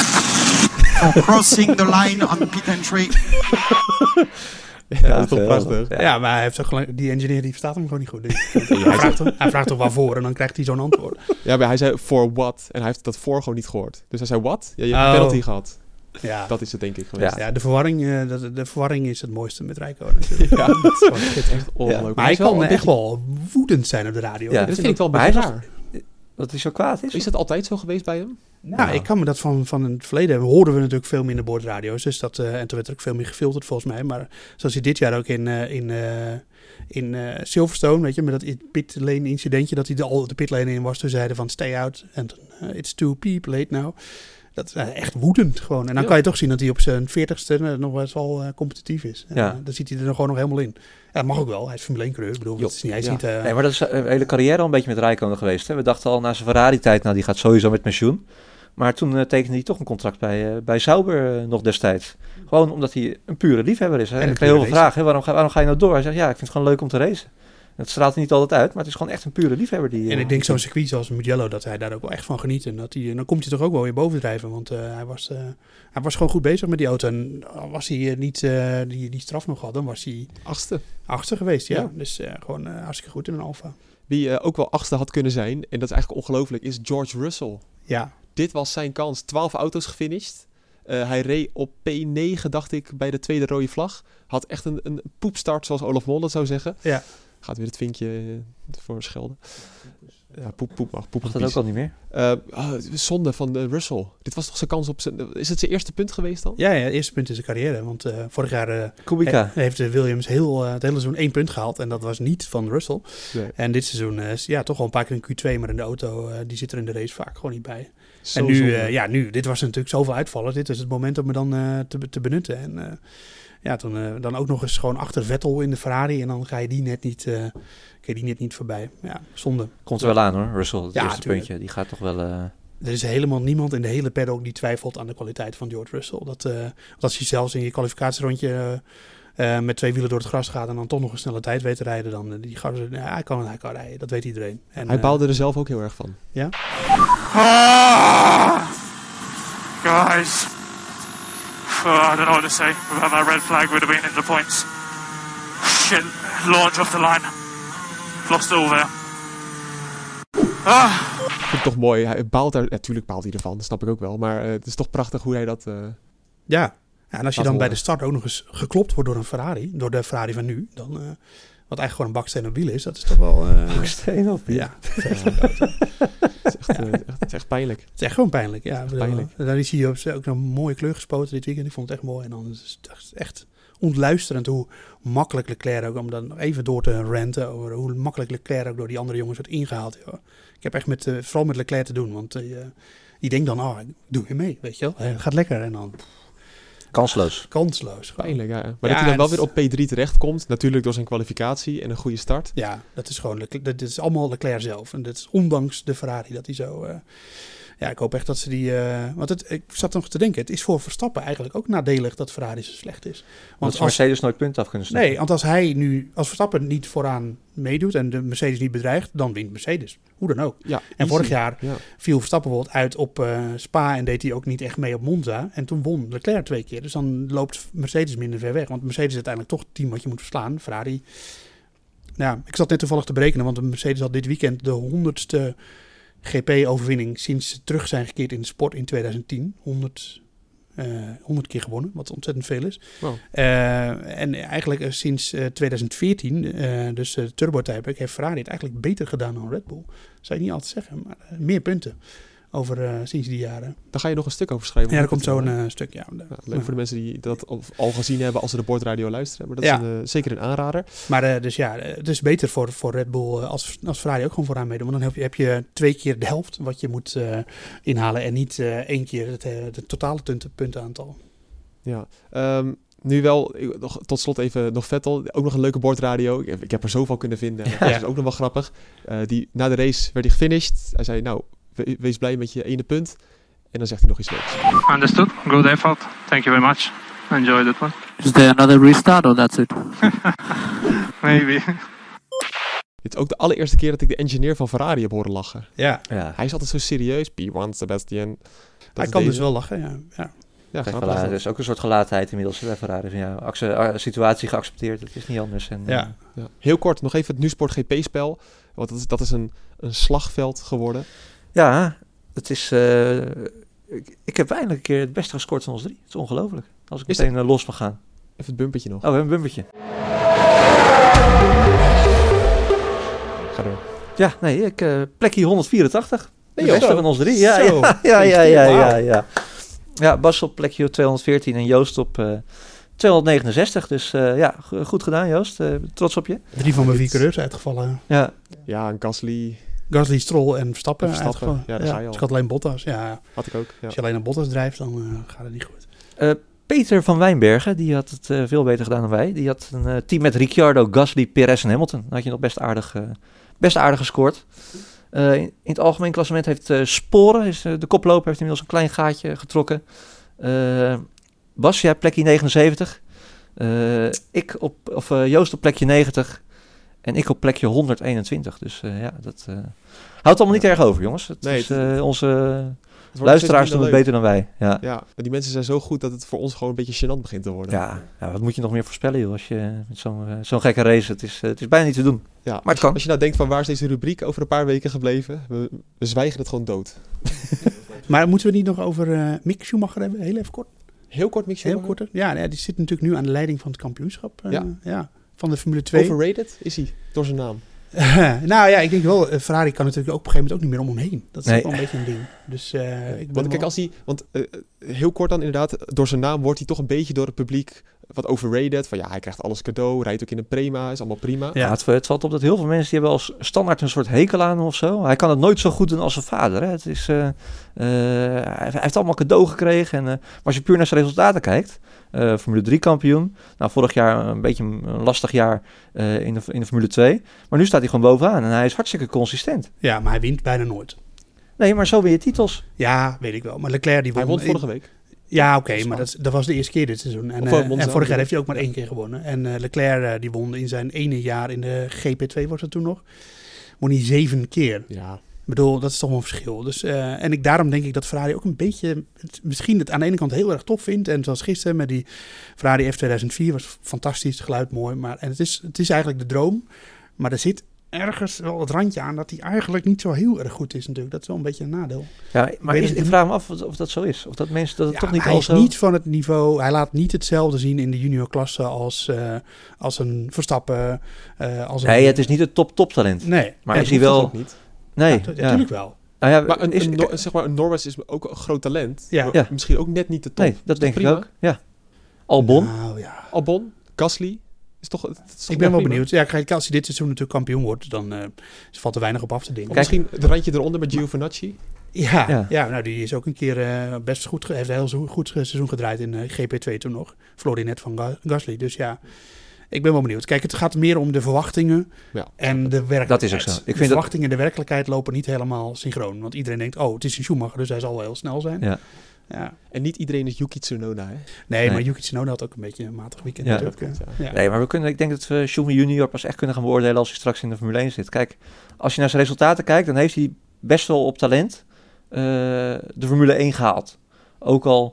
race. For crossing the line on pit entry. Ja, dat is toch prachtig. Ja, maar hij heeft die engineer die verstaat hem gewoon niet goed. Hij vraagt toch waarvoor en dan krijgt hij zo'n antwoord. Ja, maar hij zei for what en hij heeft dat voor gewoon niet gehoord. Dus hij zei what? Ja, je hebt een penalty gehad. Ja. Dat is het denk ik geweest. Ja, de verwarring is het mooiste met Räikkönen natuurlijk. Ja, dat is gewoon echt ongelooflijk. Maar hij kan echt wel woedend zijn op de radio. Ja, dat vind ik wel een beetje raar. Dat hij zo kwaad is? Is dat altijd zo geweest bij hem? Nou, ik kan me dat van het verleden hoorden we natuurlijk veel minder boordradio's. Dus en toen werd er ook veel meer gefilterd volgens mij. Maar zoals hij dit jaar ook in Silverstone, weet je, met dat pitlane incidentje, dat hij de pitlane in was. Toen zeiden van stay out and it's too late now. Dat is echt woedend gewoon. En dan kan je toch zien dat hij op zijn 40ste nog best wel competitief is. Dan ziet hij er gewoon nog helemaal in. Ja, dat mag ook wel. Hij is Formule 1-coureur. Ik bedoel, dat is niet, hij is niet... Nee, maar dat is een hele carrière al een beetje met Räikkönen geweest. Hè? We dachten al na zijn Ferrari-tijd, nou die gaat sowieso met pensioen. Maar toen tekende hij toch een contract bij Sauber nog destijds. Gewoon omdat hij een pure liefhebber is. Hè? En ik kreeg heel veel vragen. Hè? Waarom ga je nou door? Hij zegt, ik vind het gewoon leuk om te racen. Dat straalt hij niet altijd uit, maar het is gewoon echt een pure liefhebber. En ik denk zo'n circuit zoals Mugello, dat hij daar ook wel echt van geniet. En dan komt hij toch ook wel weer bovendrijven. Want hij was gewoon goed bezig met die auto. En was hij niet die straf nog had, dan was hij... Achtste geweest, ja. Dus gewoon hartstikke goed in een Alfa. Wie ook wel achtste had kunnen zijn, en dat is eigenlijk ongelooflijk, is George Russell. Ja. Dit was zijn kans. 12 auto's gefinished. Hij reed op P9, dacht ik, bij de tweede rode vlag. Had echt een poepstart, zoals Olaf Mol dat zou zeggen. Ja. Gaat weer het vinkje voor schelden. Ja, poep mag dat ook al niet meer? Zonde van Russell. Dit was toch zijn kans op zijn... Is het zijn eerste punt geweest dan? Ja, het eerste punt in zijn carrière. Want vorig jaar heeft Williams het hele seizoen 1 punt gehaald. En dat was niet van Russell. Nee. En dit seizoen is toch wel een paar keer een Q2. Maar in de auto, die zit er in de race vaak gewoon niet bij. En nu, dit was natuurlijk zoveel uitvallen. Dit is het moment om me dan te benutten. En... dan ook nog eens gewoon achter Vettel in de Ferrari. En dan ga je die net niet voorbij. Ja, zonde. Komt er wel aan hoor, Russell. Het eerste puntje. Die gaat toch wel... Er is helemaal niemand in de hele paddock die twijfelt aan de kwaliteit van George Russell. Als je zelfs in je kwalificatierondje met 2 wielen door het gras gaat en dan toch nog een snelle tijd weet te rijden, dan hij kan rijden. Dat weet iedereen. En, hij baalde er zelf ook heel erg van. Ja? Guys. I don't know what to say. Without that red flag, we'd have been in the points. Shit, launch off the line. Lost it all there. Ik vind het toch mooi. Hij baalt daar, natuurlijk baalt hij ervan, dat snap ik ook wel. Maar het is toch prachtig hoe hij dat... Ja, en als je dan bij de start ook nog eens geklopt wordt door een Ferrari, door de Ferrari van nu, dan... wat eigenlijk gewoon een baksteen op wiel is, dat is toch wel... baksteen op wiel? Ja. Het is echt pijnlijk. Het is echt gewoon pijnlijk, ja. Pijnlijk. Dan is hij ook een mooie kleur gespoten dit weekend. Ik vond het echt mooi. En dan is het echt ontluisterend hoe makkelijk Leclerc ook, om dan nog even door te ranten over hoe makkelijk Leclerc ook door die andere jongens wordt ingehaald. Joh. Ik heb echt vooral met Leclerc te doen, want die denkt dan, ik doe weer mee, weet je wel. Het gaat lekker en dan... Kansloos. Pijnlijk, ja. Maar dat hij dan wel weer op P3 terechtkomt, natuurlijk door zijn kwalificatie en een goede start. Ja, dat is gewoon, dat is allemaal Leclerc zelf. En dat is ondanks de Ferrari dat hij zo... ik hoop echt dat ze die... want ik zat nog te denken, het is voor Verstappen eigenlijk ook nadelig dat Ferrari zo slecht is. Want als Mercedes nooit punten af kunnen snappen. Nee, want als Verstappen niet vooraan meedoet en de Mercedes niet bedreigt, dan wint Mercedes. Hoe dan ook. Ja, en vorig jaar viel Verstappen bijvoorbeeld uit op Spa en deed hij ook niet echt mee op Monza. En toen won Leclerc 2 keer. Dus dan loopt Mercedes minder ver weg. Want Mercedes is uiteindelijk toch het team wat je moet verslaan. Ferrari. Ja, ik zat net toevallig te berekenen, want de Mercedes had dit weekend de 100ste GP-overwinning sinds ze terug zijn gekeerd in de sport in 2010. 100 keer gewonnen, wat ontzettend veel is. Wow. En eigenlijk sinds 2014, dus de turbo-tijdperk, heeft Ferrari het eigenlijk beter gedaan dan Red Bull. Zou je niet altijd zeggen, maar meer punten over sinds die jaren. Daar ga je nog een stuk over schrijven. Ja, er komt zo'n stuk, ja. Leuk voor de mensen die dat al gezien hebben als ze de bordradio luisteren. Maar dat is zeker een aanrader. Maar het is beter voor Red Bull als Ferrari ook gewoon vooraan meedoen. Want dan heb je 2 keer de helft wat je moet inhalen en niet 1 keer het totale puntenaantal. Ja, nu wel, tot slot even nog Vettel. Ook nog een leuke bordradio. Ik heb er zoveel kunnen vinden. Dat is ook nog wel grappig. Na de race werd hij gefinished. Hij zei, nou, wees blij met je 1e punt. En dan zegt hij nog iets leuks. Understood. Good effort. Thank you very much. Enjoy that one. Is there another restart or that's it? Maybe. Dit is ook de allereerste keer dat ik de engineer van Ferrari heb horen lachen. Ja. Hij is altijd zo serieus. P1, Sebastian. Hij kan dus wel lachen, ja. Ja, er is ook een soort gelaatheid inmiddels bij Ferrari. Van, situatie geaccepteerd, dat is niet anders. En, ja. Heel kort, nog even het NuSport GP-spel. Want dat is een slagveld geworden. Ja, het is... ik heb eindelijk een keer het beste gescoord van ons 3. Het is ongelooflijk. Als ik meteen los mag gaan. Even het bumpertje nog. Oh, we hebben een bumpertje. Ga door. Ja, nee, plekje 184. De Nee, beste joh. van ons 3. Zo. Ja. Ja, Bas op plekje 214 en Joost op 269. Dus goed gedaan, Joost. Trots op je. 3 van mijn 4 coureurs uitgevallen. Ja, Ja, en Gasly Gasly, Stroll en Verstappen. uitgevallen. Ja, daar ga je al. Dus ik had alleen Bottas. Ja, had ik ook. Ja. als je alleen een Bottas drijft, dan gaat het niet goed. Peter van Wijnbergen, die had het veel beter gedaan dan wij. Die had een team met Ricciardo, Gasly, Perez en Hamilton. Dan had je nog best aardig gescoord. In het algemeen klassement heeft Sporen, de koploper, heeft inmiddels een klein gaatje getrokken. Bas, jij plekje 79. Joost op plekje 90. En ik op plekje 121. Dus dat houdt allemaal niet erg over, jongens. Onze luisteraars doen het beter dan wij. Ja, en die mensen zijn zo goed dat het voor ons gewoon een beetje gênant begint te worden. Ja, wat moet je nog meer voorspellen, joh, als je met zo'n gekke race... Het is bijna niet te doen. Ja, maar het kan. Als je nou denkt van waar is deze rubriek over een paar weken gebleven? We zwijgen het gewoon dood. Maar moeten we niet nog over Mick Schumacher hebben? Heel even kort. Heel kort, Mick Schumacher? Heel kort. Ja, die zit natuurlijk nu aan de leiding van het kampioenschap. Van de Formule 2. Overrated is hij, door zijn naam. Nou ja, ik denk wel, Ferrari kan natuurlijk ook op een gegeven moment ook niet meer om hem heen. Dat is ook wel een beetje een ding. Dus heel kort dan inderdaad, door zijn naam wordt hij toch een beetje door het publiek wat overrated. Van hij krijgt alles cadeau, rijdt ook in een Prema, is allemaal prima. Ja, het valt op dat heel veel mensen die hebben als standaard een soort hekel aan hem of zo. Hij kan het nooit zo goed doen als zijn vader. Hè. Het is, hij heeft allemaal cadeau gekregen. Maar als je puur naar zijn resultaten kijkt, Formule 3 kampioen. Nou, vorig jaar een beetje een lastig jaar in de Formule 2. Maar nu staat hij gewoon bovenaan en hij is hartstikke consistent. Ja, maar hij wint bijna nooit. Nee, maar zo win je titels. Ja, weet ik wel. Maar Leclerc die won... Hij won vorige week. Ja, oké, maar dat was de eerste keer dit seizoen. En vorig jaar heeft hij ook maar 1 keer gewonnen. En Leclerc die won in zijn ene jaar in de GP2, was het toen nog, won hij 7 keer. Ja. Ik bedoel, dat is toch wel een verschil. Dus, daarom denk ik dat Ferrari ook een beetje, misschien het aan de ene kant heel erg tof vindt. En zoals gisteren met die Ferrari F2004 was fantastisch, het geluid mooi. En het is eigenlijk de droom. Maar er zit ergens wel het randje aan dat hij eigenlijk niet zo heel erg goed is natuurlijk. Dat is wel een beetje een nadeel. Ja, maar ik vraag me af of dat zo is. Of dat mensen dat het toch niet hij al is zo... niet van het niveau. Hij laat niet hetzelfde zien in de juniorklasse als een Verstappen. Nee, het is niet het top talent. Nee, maar is hij wel... Ook niet. Nee, natuurlijk wel. Nou ja, maar een Norris is ook een groot talent. Ja. Misschien ook net niet de top. Nee, dat denk ik ook. Ja. Albon. Nou, ja. Albon, Gasly. Ik ben wel benieuwd. Ja, kijk, als hij dit seizoen natuurlijk kampioen wordt, dan valt er weinig op af te dingen. Misschien het randje eronder met Giovinazzi. Ja, nou die is ook een keer best goed, heeft een heel goed seizoen gedraaid in GP2 toen nog. Verloor hij net van Gasly. Dus ja, ik ben wel benieuwd. Kijk, het gaat meer om de verwachtingen en de werkelijkheid. Dat is ook zo. De verwachtingen en de werkelijkheid lopen niet helemaal synchroon. Want iedereen denkt, het is een Schumacher, dus hij zal wel heel snel zijn. Ja. Ja. En niet iedereen is Yuki Tsunoda, hè? Nee, maar Yuki Tsunoda had ook een beetje een matig weekend. Ja, natuurlijk. Dat klopt, ja. Nee, maar ik denk dat we Schumi junior pas echt kunnen gaan beoordelen als hij straks in de Formule 1 zit. Kijk, als je naar zijn resultaten kijkt, dan heeft hij best wel op talent de Formule 1 gehaald. Nou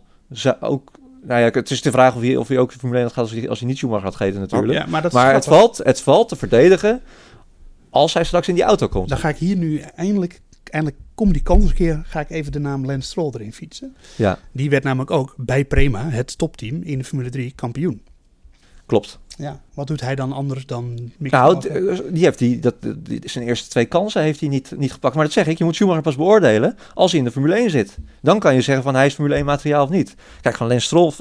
ja, het is de vraag of hij ook de Formule 1 had gehaald als hij niet Schumacher had gegeten natuurlijk. Ja, maar het valt te verdedigen als hij straks in die auto komt. Dan ga ik hier nu eindelijk kom die kans een keer, ga ik even de naam Lance Stroll erin fietsen. Ja. Die werd namelijk ook bij Prema, het topteam in de Formule 3, kampioen. Klopt. Ja, wat doet hij dan anders dan Mick Schumacher? Zijn eerste 2 kansen heeft hij niet gepakt. Maar dat zeg ik, je moet Schumacher pas beoordelen als hij in de Formule 1 zit. Dan kan je zeggen van hij is Formule 1 materiaal of niet. Kijk, van Lance Stroll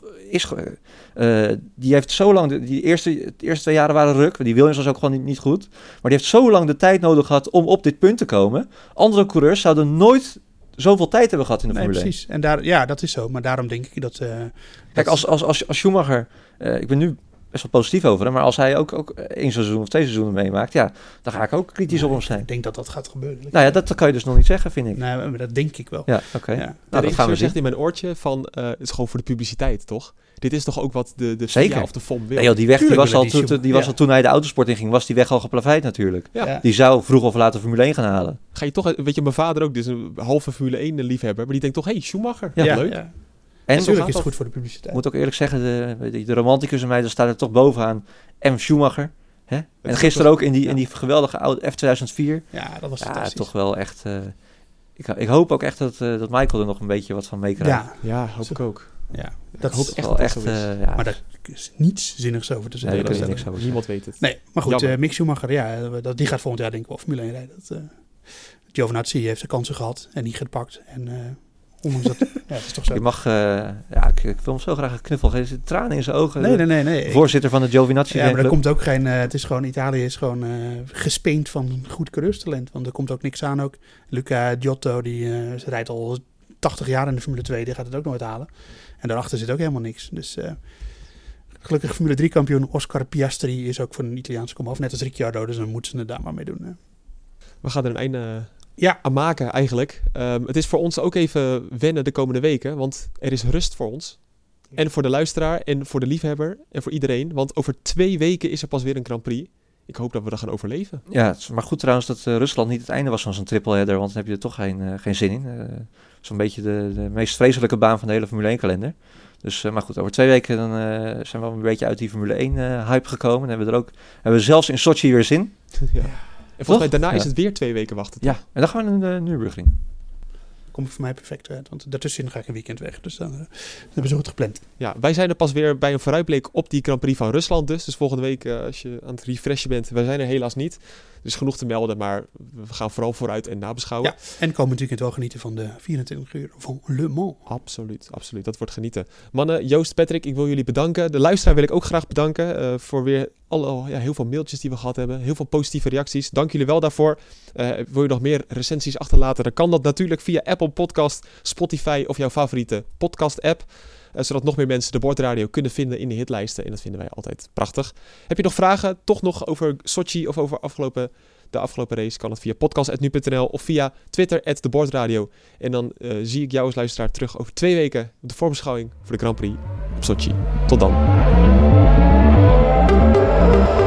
die heeft zo lang, de eerste 2 jaren waren ruk. Die Williams was ook gewoon niet goed. Maar die heeft zo lang de tijd nodig gehad om op dit punt te komen. Andere coureurs zouden nooit zoveel tijd hebben gehad in de Formule 1. Precies. En dat is zo. Maar daarom denk ik dat... Kijk, als Schumacher... ik ben nu best wel positief over hem. Maar als hij ook 1 seizoen of 2 seizoenen meemaakt... Ja, dan ga ik ook kritisch op hem zijn. Ik denk dat dat gaat gebeuren. Nou ja, dat kan je dus nog niet zeggen, vind ik. Nee, maar dat denk ik wel. Ja, oké. Ja. Nou, dat gaan we zegt in mijn oortje van... het is gewoon voor de publiciteit, toch? Dit is toch ook wat de FIA of de FOM wil? Nee, joh, die weg die was al toen hij de autosport inging... was die weg al geplaveid natuurlijk. Ja. Die zou vroeg of later Formule 1 gaan halen. Ga je toch... Weet je, mijn vader ook, dus een halve Formule 1 liefhebber... maar die denkt toch, Schumacher, leuk. Ja. En natuurlijk is het goed voor de publiciteit. Ik moet ook eerlijk zeggen, de romanticus in mij, daar staat er toch bovenaan M. Schumacher. Hè? En gisteren ook in die geweldige oude F2004. Ja, dat was fantastisch. Toch wel echt... Ik hoop ook echt dat Michael er nog een beetje wat van meekrijgt. Ja, hoop ik ook. Ja, dat hoop echt wel echt. Maar daar is niets zinnigs over te zeggen. Nee, niks over. Niemand weet het. Nee, maar goed, Mick Schumacher, die gaat volgend jaar denk ik wel Formule 1 rijden. Giovinazzi heeft zijn kansen gehad en niet gepakt. En ondanks dat, het is toch zo. Je mag, ik wil hem zo graag een knuffel geven. Er zitten tranen in zijn ogen. Nee. Voorzitter van de Giovinazzi. Ja, maar er komt ook geen, het is gewoon, Italië is gewoon gespeend van goed coureurstalent. Want er komt ook niks aan ook. Luca Giotto, die rijdt al 80 jaar in de Formule 2, die gaat het ook nooit halen. En daarachter zit ook helemaal niks. Dus gelukkig Formule 3 kampioen Oscar Piastri is ook voor een Italiaanse komaf. Net als Ricciardo, dus dan moeten ze het daar maar mee doen. We gaan er een einde aan maken eigenlijk. Het is voor ons ook even wennen de komende weken, want er is rust voor ons. Ja. En voor de luisteraar en voor de liefhebber en voor iedereen. Want over 2 weken is er pas weer een Grand Prix. Ik hoop dat we dat gaan overleven. Ja, het is maar goed trouwens dat Rusland niet het einde was van zo'n tripleheader, want dan heb je er toch geen zin in. Zo'n beetje de meest vreselijke baan van de hele Formule 1 kalender. Dus, maar goed, over 2 weken dan zijn we wel een beetje uit die Formule 1 hype gekomen. Dan hebben we zelfs in Sochi weer zin. Ja. En volgens mij daarna is het weer 2 weken wachten. Ja, en dan gaan we naar de Nürburgring. Komt voor mij perfect uit, want daartussenin ga ik een weekend weg. Dus dan hebben ze goed gepland. Ja, wij zijn er pas weer bij een vooruitblik op die Grand Prix van Rusland dus. Dus volgende week, als je aan het refreshen bent, wij zijn er helaas niet. Dus genoeg te melden, maar we gaan vooral vooruit en nabeschouwen. Ja, en komend weekend wel genieten van de 24 uur van Le Mans. Absoluut. Dat wordt genieten. Mannen, Joost, Patrick, ik wil jullie bedanken. De luisteraar wil ik ook graag bedanken voor weer heel veel mailtjes die we gehad hebben. Heel veel positieve reacties. Dank jullie wel daarvoor. Wil je nog meer recensies achterlaten? Dan kan dat natuurlijk via Apple Podcast, Spotify of jouw favoriete podcast app. Zodat nog meer mensen de Bordradio kunnen vinden in de hitlijsten. En dat vinden wij altijd prachtig. Heb je nog vragen? Toch nog over Sochi of over de afgelopen race? Kan het via podcast@nu.nl of via Twitter @debordradio. En dan zie ik jou als luisteraar terug over 2 weken op de voorbeschouwing voor de Grand Prix op Sochi. Tot dan.